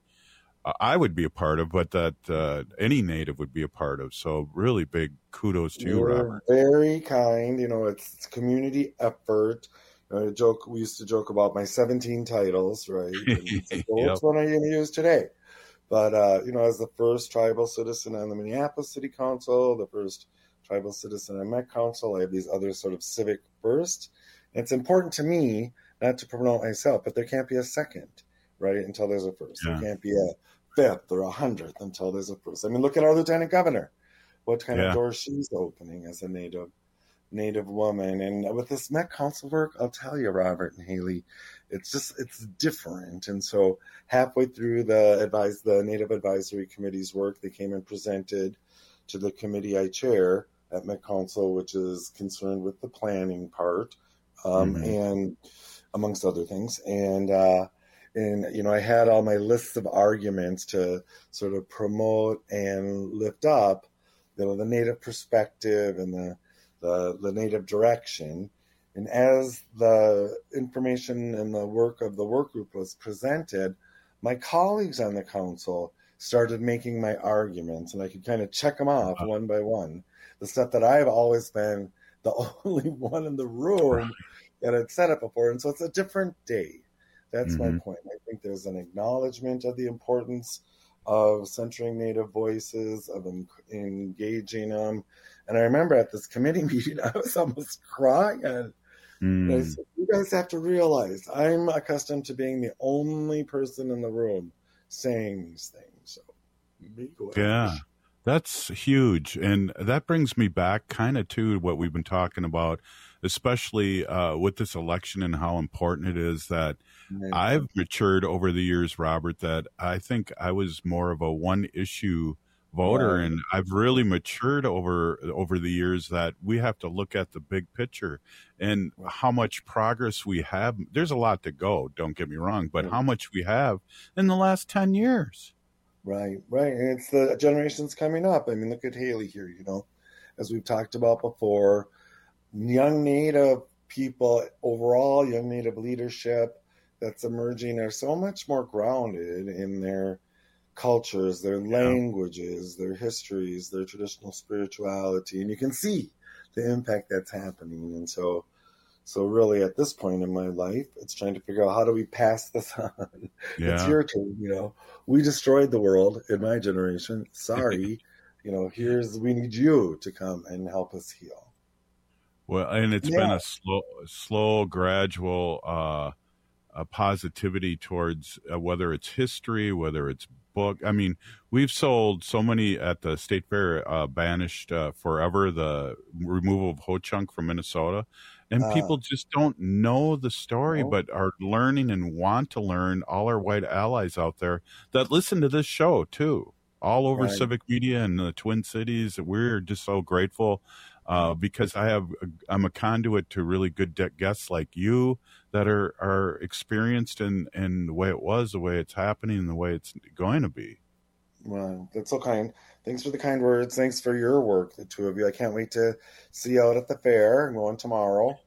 S19: I would be a part of, but that uh, any Native would be a part of. So really big kudos to you,
S21: You're
S19: Robert.
S21: very kind. You know, it's, it's community effort. You know, joke, we used to joke about my seventeen titles, right? And like, well,
S19: Yep.
S21: which one are you going to use today? But, uh, you know, as the first tribal citizen on the Minneapolis City Council, the first tribal citizen on Met Council, I have these other sort of civic firsts. And it's important to me not to promote myself, but there can't be a second, right, until there's a first.
S19: Yeah.
S21: There can't be a fifth or a hundredth until there's a first. I mean, look at our lieutenant governor, what kind
S19: Yeah.
S21: of doors she's opening as a native native woman. And with this Met Council work, I'll tell you, Robert and Haley, it's just, it's different. And so halfway through the advise the Native Advisory Committee's work, they came and presented to the committee I chair at Met Council, which is concerned with the planning part, um,
S19: Mhm.
S21: and amongst other things. And, uh, And, you know, I had all my lists of arguments to sort of promote and lift up, you know, the Native perspective and the, the, the Native direction. And as the information and the work of the work group was presented, my colleagues on the council started making my arguments, and I could kind of check them off one by one. The stuff that I've always been the only one in the room that had said it before. And so it's a different day. That's
S19: Mhm.
S21: my point. I think there's an acknowledgement of the importance of centering Native voices, of en- engaging them. And I remember at this committee meeting, I was almost crying. And I
S19: Mm.
S21: said, you guys have to realize I'm accustomed to being the only person in the room saying these things. So, be good.
S19: Yeah, that's huge. And that brings me back kind of to what we've been talking about, especially uh, with this election and how important it is that I've matured over the years, Robert, that I think I was more of a one issue voter.
S21: Right.
S19: And I've really matured over over the years that we have to look at the big picture and how much progress we have. There's a lot to go, don't get me wrong, but how much we have in the last ten years.
S21: Right, right. And it's the generations coming up. I mean, look at Haley here, you know, as we've talked about before, young Native people overall, young Native leadership that's emerging are so much more grounded in their cultures, their languages, their histories, their traditional spirituality. And you can see the impact that's happening. And so, so really at this point in my life, it's trying to figure out how do we pass this on?
S19: Yeah.
S21: It's your turn, you know. We destroyed the world in my generation. Sorry. you know, here's, we need you to come and help us heal.
S19: Well, and it's
S21: Yeah.
S19: been a slow, slow, gradual uh, uh, positivity towards uh, whether it's history, whether it's book. I mean, we've sold so many at the State Fair, uh, banished uh, forever, the removal of Ho-Chunk from Minnesota. And
S21: Ah.
S19: people just don't know the story,
S21: No.
S19: but are learning and want to learn. All our white allies out there that listen to this show, too, all over
S21: Right.
S19: Civic Media in the Twin Cities. We're just so grateful uh, because I have, I'm a conduit to really good de- guests like you that are, are experienced in, in the way it was, the way it's happening, and the way it's going to be.
S21: Well, that's so kind. Thanks for the kind words. Thanks for your work, the two of you. I can't wait to see you out at the fair. I'm going tomorrow.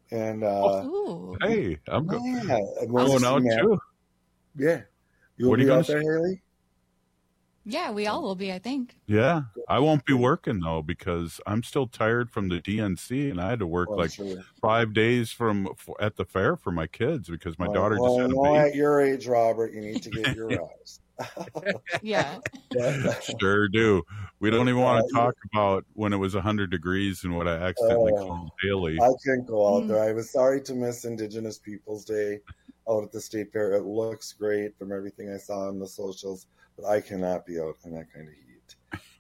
S21: And uh,
S20: Ooh.
S19: Hey, I'm go-
S21: yeah,
S19: I'm going out too.
S21: Yeah, you'll
S19: What are
S21: be
S19: you
S21: out
S19: gonna
S21: there,
S19: s-
S21: Haley.
S20: Yeah, we all will be, I think.
S19: Yeah, I won't be working though because I'm still tired from the D N C, and I had to work
S21: Oh,
S19: like
S21: sure.
S19: five days from f- at the fair for my kids because my
S21: Well,
S19: daughter
S21: well,
S19: just had a
S21: no,
S19: baby.
S21: at your age, Robert, you need to get your rest.
S20: Yeah.
S19: Sure do. We don't even want
S21: Uh,
S19: to talk about when it was one hundred degrees and what I accidentally
S21: Oh,
S19: called Haley.
S21: I can't go out
S20: Mm.
S21: there. I was sorry to miss Indigenous Peoples Day out at the state fair. It looks great from everything I saw on the socials, but I cannot be out in that kind of heat.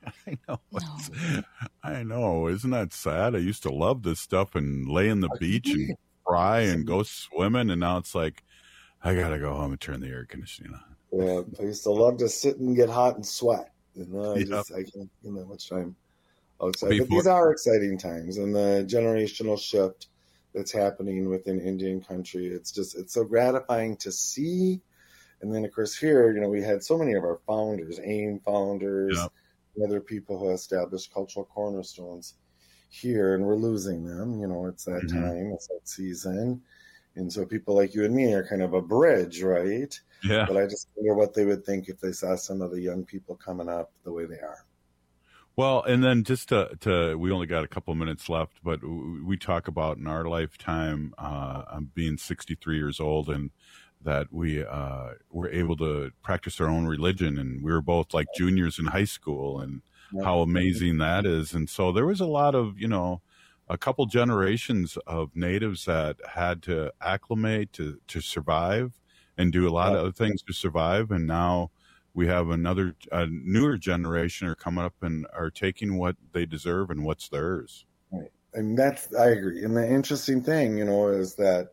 S19: I know. It's- I know. Isn't that sad? I used to love this stuff and lay in the beach and fry and go swimming, and now it's like I gotta go home and turn the air conditioning on.
S21: Yeah, I used to love to sit and get hot and sweat. You know, I
S19: Yep.
S21: just I can't spend that much time outside.
S19: Before-
S21: But these are exciting times, and the generational shift that's happening within Indian country. It's just it's so gratifying to see. And then of course here, you know, we had so many of our founders, AIM founders,
S19: Yep.
S21: other people who established cultural cornerstones here, and we're losing them. You know, it's that
S19: Mhm.
S21: time, it's that season. And so people like you and me are kind of a bridge, right?
S19: Yeah.
S21: But I just wonder what they would think if they saw some of the young people coming up the way they are.
S19: Well, and then just to, to we only got a couple minutes left, but w- we talk about in our lifetime, uh, I'm being sixty-three years old, and that we uh, were able to practice our own religion, and we were both like juniors in high school, and how amazing that is. And so there was a lot of, you know, a couple generations of natives that had to acclimate to, to survive and do a lot of other things to survive. And now we have another, a newer generation are coming up and are taking what they deserve and what's theirs.
S21: Right. And that's, I agree. And the interesting thing, you know, is that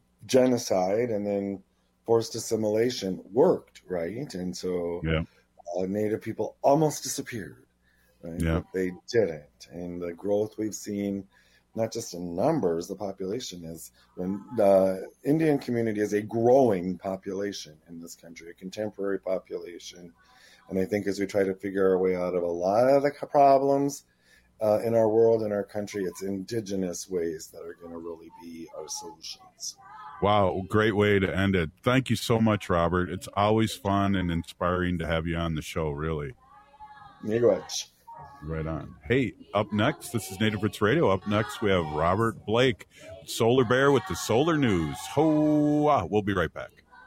S21: genocide and then forced assimilation worked, right? And so
S19: Yeah.
S21: uh, Native people almost disappeared, right?
S19: Yeah.
S21: But they didn't. And the growth we've seen, not just in numbers, the population is, when the Indian community is a growing population in this country, a contemporary population. And I think as we try to figure our way out of a lot of the problems uh, in our world, in our country, it's indigenous ways that are going to really be our solutions.
S19: Wow, great way to end it. Thank you so much, Robert. It's always fun and inspiring to have you on the show, really.
S21: Miigwech.
S19: Right on. Hey, up next, this is Native Roots Radio. Up next, we have Robert Blake, Solar Bear with the Solar News. Ho! ah, We'll be right back.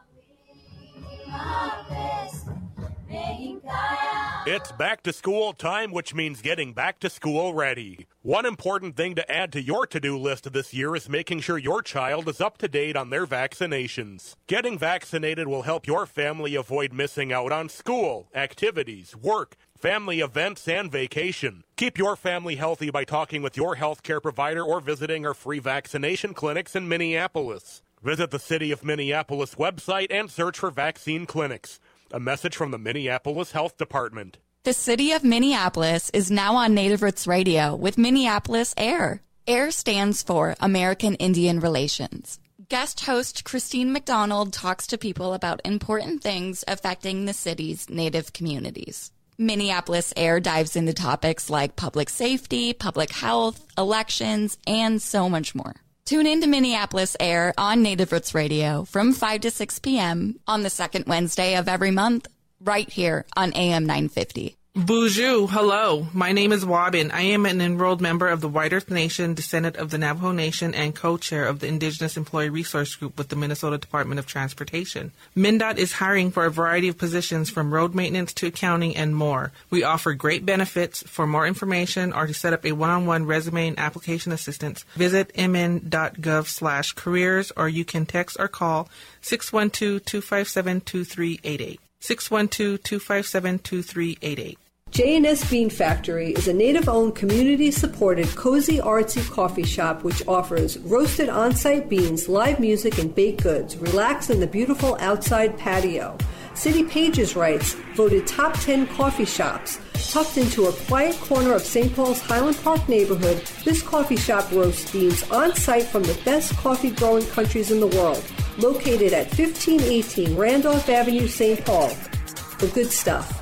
S23: It's back to school time, which means getting back to school ready. One important thing to add to your to-do list this year is making sure your child is up to date on their vaccinations. Getting vaccinated will help your family avoid missing out on school, activities, work, family events, and vacation. Keep your family healthy by talking with your healthcare provider or visiting our free vaccination clinics in Minneapolis. Visit the City of Minneapolis website and search for vaccine clinics. A message from the Minneapolis Health Department.
S20: The City of Minneapolis is now on Native Roots Radio with Minneapolis AIR. AIR stands for American Indian Relations. Guest host Christine McDonald talks to people about important things affecting the city's Native communities. Minneapolis AIR dives into topics like public safety, public health, elections, and so much more. Tune in to Minneapolis AIR on Native Roots Radio from five to six p.m. on the second Wednesday of every month, right here on A M nine fifty.
S9: Bonjour, hello. My name is Wabin. I am an enrolled member of the White Earth Nation, descendant of the Navajo Nation, and co-chair of the Indigenous Employee Resource Group with the Minnesota Department of Transportation. MnDOT is hiring for a variety of positions from road maintenance to accounting and more. We offer great benefits. For more information or to set up a one-on-one resume and application assistance, visit mn.gov slash careers, or you can text or call six one two, two five seven, two three eight eight. six one two, two five seven, two three eight eight.
S10: J and S Bean Factory is a native-owned, community-supported, cozy, artsy coffee shop which offers roasted on-site beans, live music, and baked goods. Relax in the beautiful outside patio. City Pages writes, voted top ten coffee shops. Tucked into a quiet corner of Saint Paul's Highland Park neighborhood, this coffee shop roasts beans on-site from the best coffee-growing countries in the world. Located at fifteen eighteen Randolph Avenue, Saint Paul. The good stuff.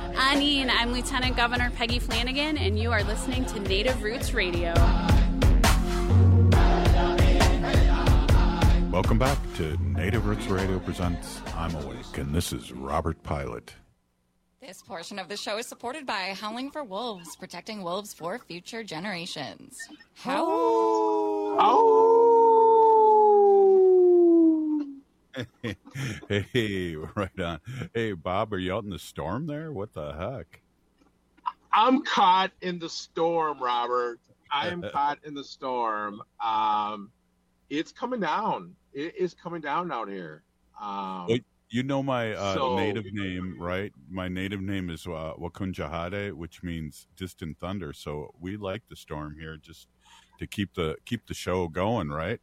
S12: Anine, I'm Lieutenant Governor Peggy Flanagan, and you are listening to Native Roots Radio.
S19: Welcome back to Native Roots Radio presents I'm Awake, and this is Robert Pilot.
S20: This portion of the show is supported by Howling for Wolves, protecting wolves for future generations. How?
S19: Oh! Hey, right on. Hey, Bob, are you out in the storm there? What the heck?
S2: I'm caught in the storm, Robert. I am caught in the storm. Um, it's coming down. It is coming down out here. Um,
S19: well, you know my uh,
S2: so,
S19: native name, right? My native name is uh, Wakunjahade, which means distant thunder. So we like the storm here just to keep the keep the show going, right?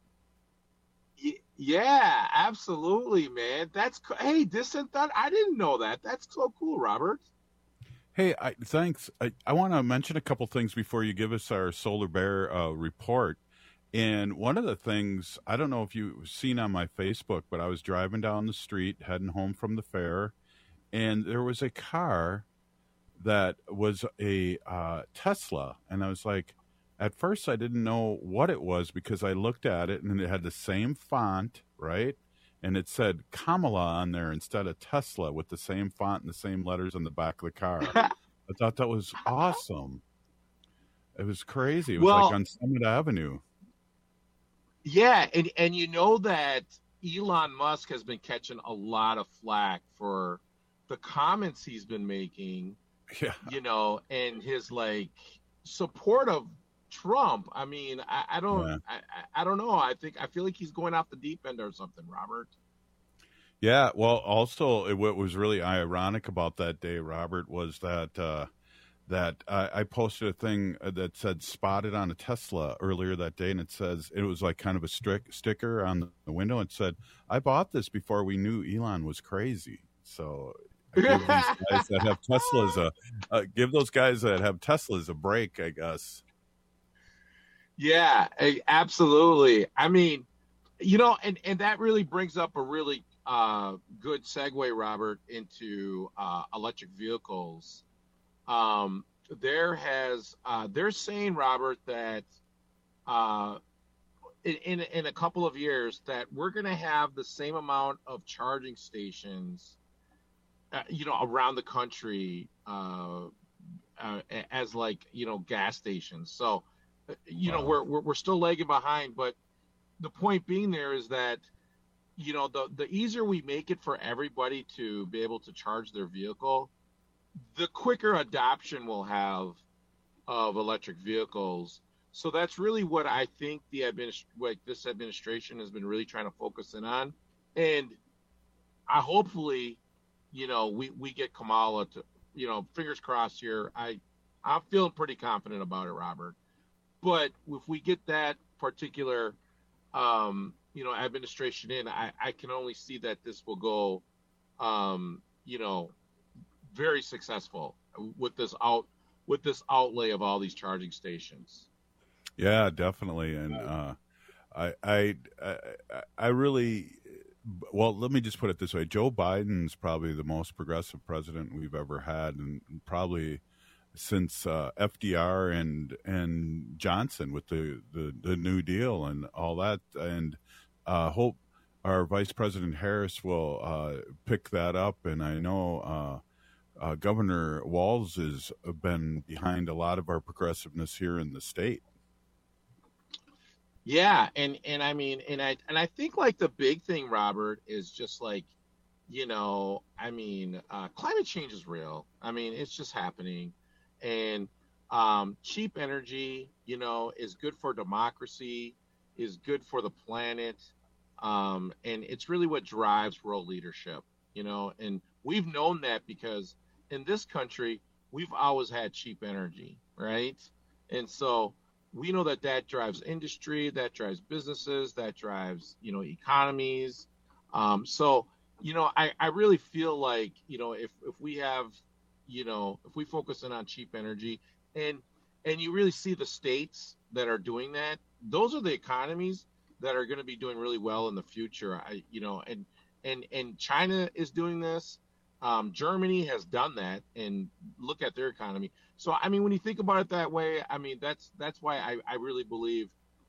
S2: Yeah, absolutely, man. That's hey, distant thunder. I didn't know that. That's so cool, Robert.
S19: Hey, I, thanks. I, I want to mention a couple things before you give us our Solar Bear uh, report. And one of the things, I don't know if you've seen on my Facebook, but I was driving down the street, heading home from the fair, and there was a car that was a uh, Tesla. And I was like, at first I didn't know what it was because I looked at it and it had the same font, right? And it said Kamala on there instead of Tesla with the same font and the same letters on the back of the car. I thought that was awesome. It was crazy. It was
S2: well,
S19: like on Summit Avenue.
S2: Yeah, and, and you know that Elon Musk has been catching a lot of flack for the comments he's been making,
S19: yeah.
S2: you know, and his, like, support of Trump. I mean, I, I don't yeah. I, I don't know. I think I feel like he's going off the deep end or something, Robert.
S19: Yeah, well, also, it, what was really ironic about that day, Robert, was that uh, that I, I posted a thing that said spotted on a Tesla earlier that day, and it says it was like kind of a strict sticker on the window. It said, I bought this before we knew Elon was crazy. So I give these guys that have Teslas a uh, give those guys that have Teslas a break, I guess.
S2: Yeah, absolutely. I mean, you know, and, and that really brings up a really uh, good segue, Robert, into uh, electric vehicles. Um, there has, uh, they're saying, Robert, that uh, in, in, in a couple of years that we're going to have the same amount of charging stations, uh, you know, around the country uh, uh, as like, you know, gas stations. So, you know, wow. we're, we're, we're still lagging behind, but the point being there is that, you know, the, the easier we make it for everybody to be able to charge their vehicle, the quicker adoption we'll have of electric vehicles. So that's really what I think the administ- like this administration has been really trying to focus in on. And I hopefully, you know, we, we get Kamala to, you know, fingers crossed here. I, I'm feeling pretty confident about it, Robert. But if we get that particular, um, you know, administration in, I, I can only see that this will go, um, you know, very successful with this out with this outlay of all these charging stations.
S19: Yeah, definitely, and uh, I, I, I, I really, well, let me just put it this way: Joe Biden's probably the most progressive president we've ever had, and probably since uh, F D R and and Johnson with the, the, the New Deal and all that, and uh, hope our Vice President Harris will uh, pick that up. And I know uh, uh, Governor Walz has been behind a lot of our progressiveness here in the state.
S2: Yeah, and and I mean, and I and I think like the big thing, Robert, is just like, you know, I mean, uh, climate change is real. I mean, it's just happening. And um, cheap energy, you know, is good for democracy, is good for the planet. Um, and it's really what drives world leadership, you know, and we've known that because in this country, we've always had cheap energy, right? And so we know that that drives industry, that drives businesses, that drives, you know, economies. Um, so, you know, I, I really feel like, you know, if, if we have, you know, if we focus in on cheap energy and, and you really see the states that are doing that, those are the economies that are going to be doing really well in the future. I, you know, and, and, and China is doing this. Um, Germany has done that, and look at their economy. So, I mean, when you think about it that way, I mean, that's, that's why I, I really believe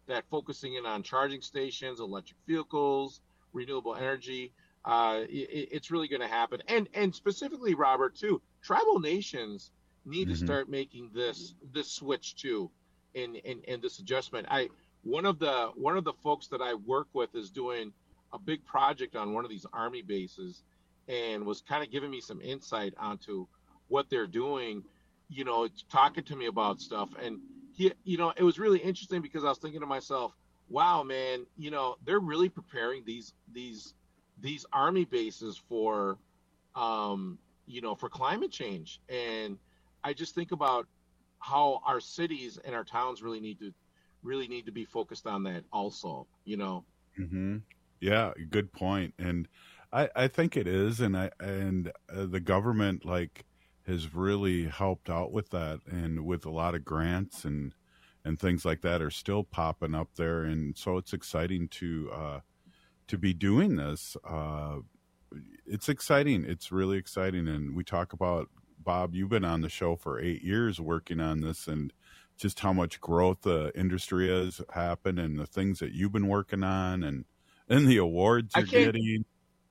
S2: that focusing in on charging stations, electric vehicles, renewable energy, uh, it, it's really going to happen. And and specifically, Robert, too, tribal nations need mm-hmm. to start making this this switch too, in, in in this adjustment. I one of the one of the folks that I work with is doing a big project on one of these Army bases, and was kind of giving me some insight onto what they're doing, you know, talking to me about stuff. And he, you know, it was really interesting because I was thinking to myself, wow, man, you know, they're really preparing these these these Army bases for, um, you know, for climate change. And I just think about how our cities and our towns really need to really need to be focused on that also, you know.
S19: Mm-hmm. Yeah, good point. And I, I think it is, and I and uh, the government like has really helped out with that, and with a lot of grants and and things like that are still popping up there, and so it's exciting to uh, to be doing this. Uh, it's exciting. It's really exciting, and we talk about, Bob, you've been on the show for eight years working on this, and just how much growth the industry has happened, and the things that you've been working on, and and the awards you're getting.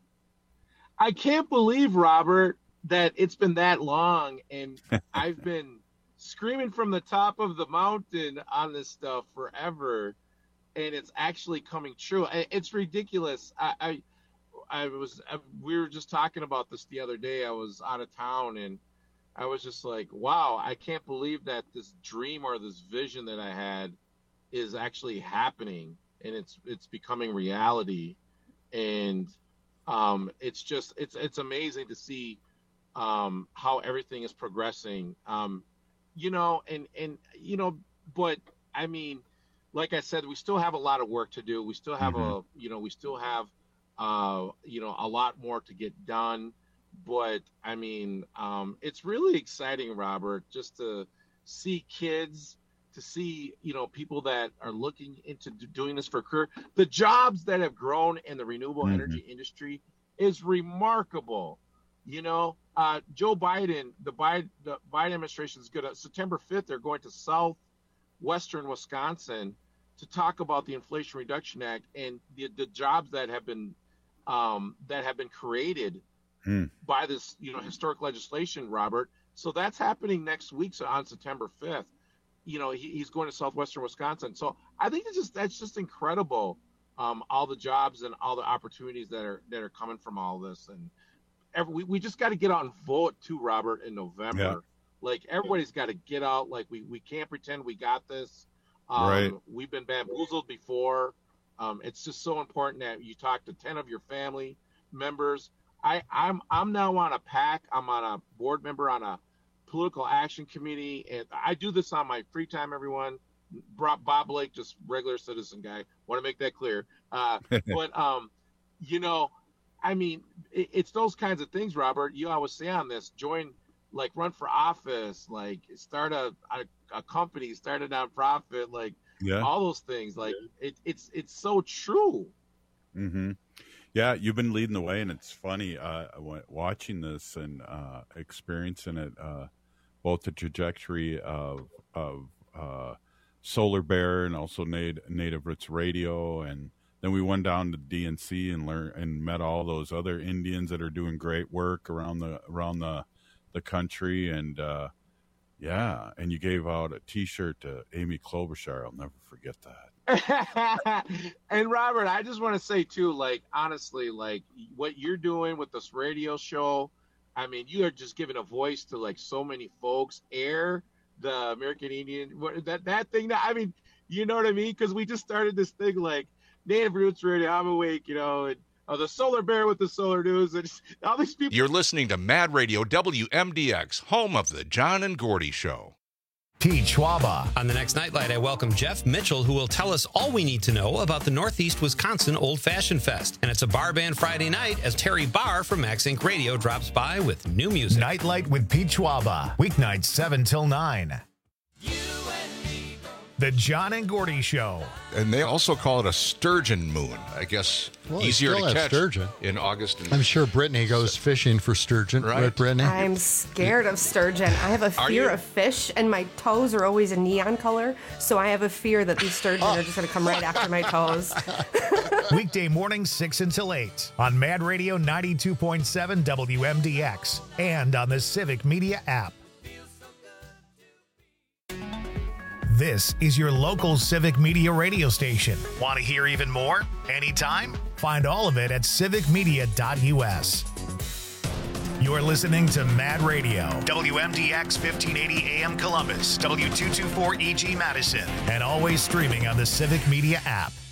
S2: I can't believe, Robert, that it's been that long, and I've been screaming from the top of the mountain on this stuff forever, and it's actually coming true. It's ridiculous. I, I, I was, I, we were just talking about this the other day. I was out of town, and I was just like, wow, I can't believe that this dream or this vision that I had is actually happening, and it's it's becoming reality. And um, it's just it's it's amazing to see um, how everything is progressing. Um, you know, and and you know, but I mean, like I said, we still have a lot of work to do. We still have mm-hmm. a you know we still have uh, you know a lot more to get done. But I mean, um, it's really exciting, Robert, just to see kids, to see, you know, people that are looking into doing this for career. The jobs that have grown in the renewable mm-hmm. energy industry is remarkable. You know, uh, Joe Biden, the Biden, the Biden administration is good. September fifth, they're going to southwestern Wisconsin to talk about the Inflation Reduction Act and the, the jobs that have been um, that have been created by this, you know, historic legislation, Robert. So that's happening next week, so on September fifth. You know, he, he's going to southwestern Wisconsin. So I think it's just that's just incredible, um, all the jobs and all the opportunities that are that are coming from all this. And every, we, we just got to get out and vote too, Robert, in November. Yeah. Like, everybody's got to get out. Like, we, we can't pretend we got this. Um, right. We've been bamboozled before. Um, it's just so important that you talk to ten of your family members. I, I'm I'm now on a PAC. I'm on a board member on a political action committee, and I do this on my free time. Everyone, Bob Blake, just regular citizen guy. Want to make that clear. Uh, but um, you know, I mean, it, it's those kinds of things, Robert. You always say on this, join, like, run for office, like start a a, a company, start a nonprofit, like yeah. all those things. Like it, it's it's so true.
S19: Mm-hmm. Yeah, you've been leading the way, and it's funny uh, watching this and uh, experiencing it, uh, both the trajectory of of uh, Solar Bear and also Native, Native Roots Radio, and then we went down to D N C and learned and met all those other Indians that are doing great work around the around the the country, and uh, yeah, and you gave out a T-shirt to Amy Klobuchar. I'll never forget that.
S2: And Robert, I just want to say too, like, honestly, like what you're doing with this radio show, I mean, you are just giving a voice to like so many folks. Air, the American Indian, what, that that thing. That I mean, you know what I mean? Because we just started this thing like Native Roots Radio. I'm awake, you know, and uh, the Solar Bear with the Solar News, and all these people.
S5: You're listening to Mad Radio W M D X, home of the John and Gordy Show.
S1: Pete Schwaba.
S25: On the next Nightlight, I welcome Jeff Mitchell, who will tell us all we need to know about the Northeast Wisconsin Old Fashioned Fest. And it's a bar band Friday night as Terry Barr from Max Inc Radio drops by with new music.
S1: Nightlight with Pete Schwaba. Weeknights seven till nine. The John and Gordy Show.
S5: And they also call it a sturgeon moon. I guess
S4: well,
S5: easier
S4: still
S5: to
S4: have
S5: catch
S4: sturgeon.
S5: in August. And
S4: I'm sure Brittany goes fishing for sturgeon.
S5: Right,
S4: right Brittany?
S28: I'm scared of sturgeon. I have a
S5: Are
S28: fear
S5: you?
S28: of fish, and my toes are always a neon color, so I have a fear that these sturgeon are just going to come right after my toes.
S1: Weekday mornings, six until eight on Mad Radio ninety-two point seven W M D X and on the Civic Media app. This is your local Civic Media radio station. Want to hear even more? Anytime? Find all of it at civic media dot U S. You're listening to Mad Radio, W M D X fifteen eighty A M Columbus, W two twenty-four E G Madison, and always streaming on the Civic Media app.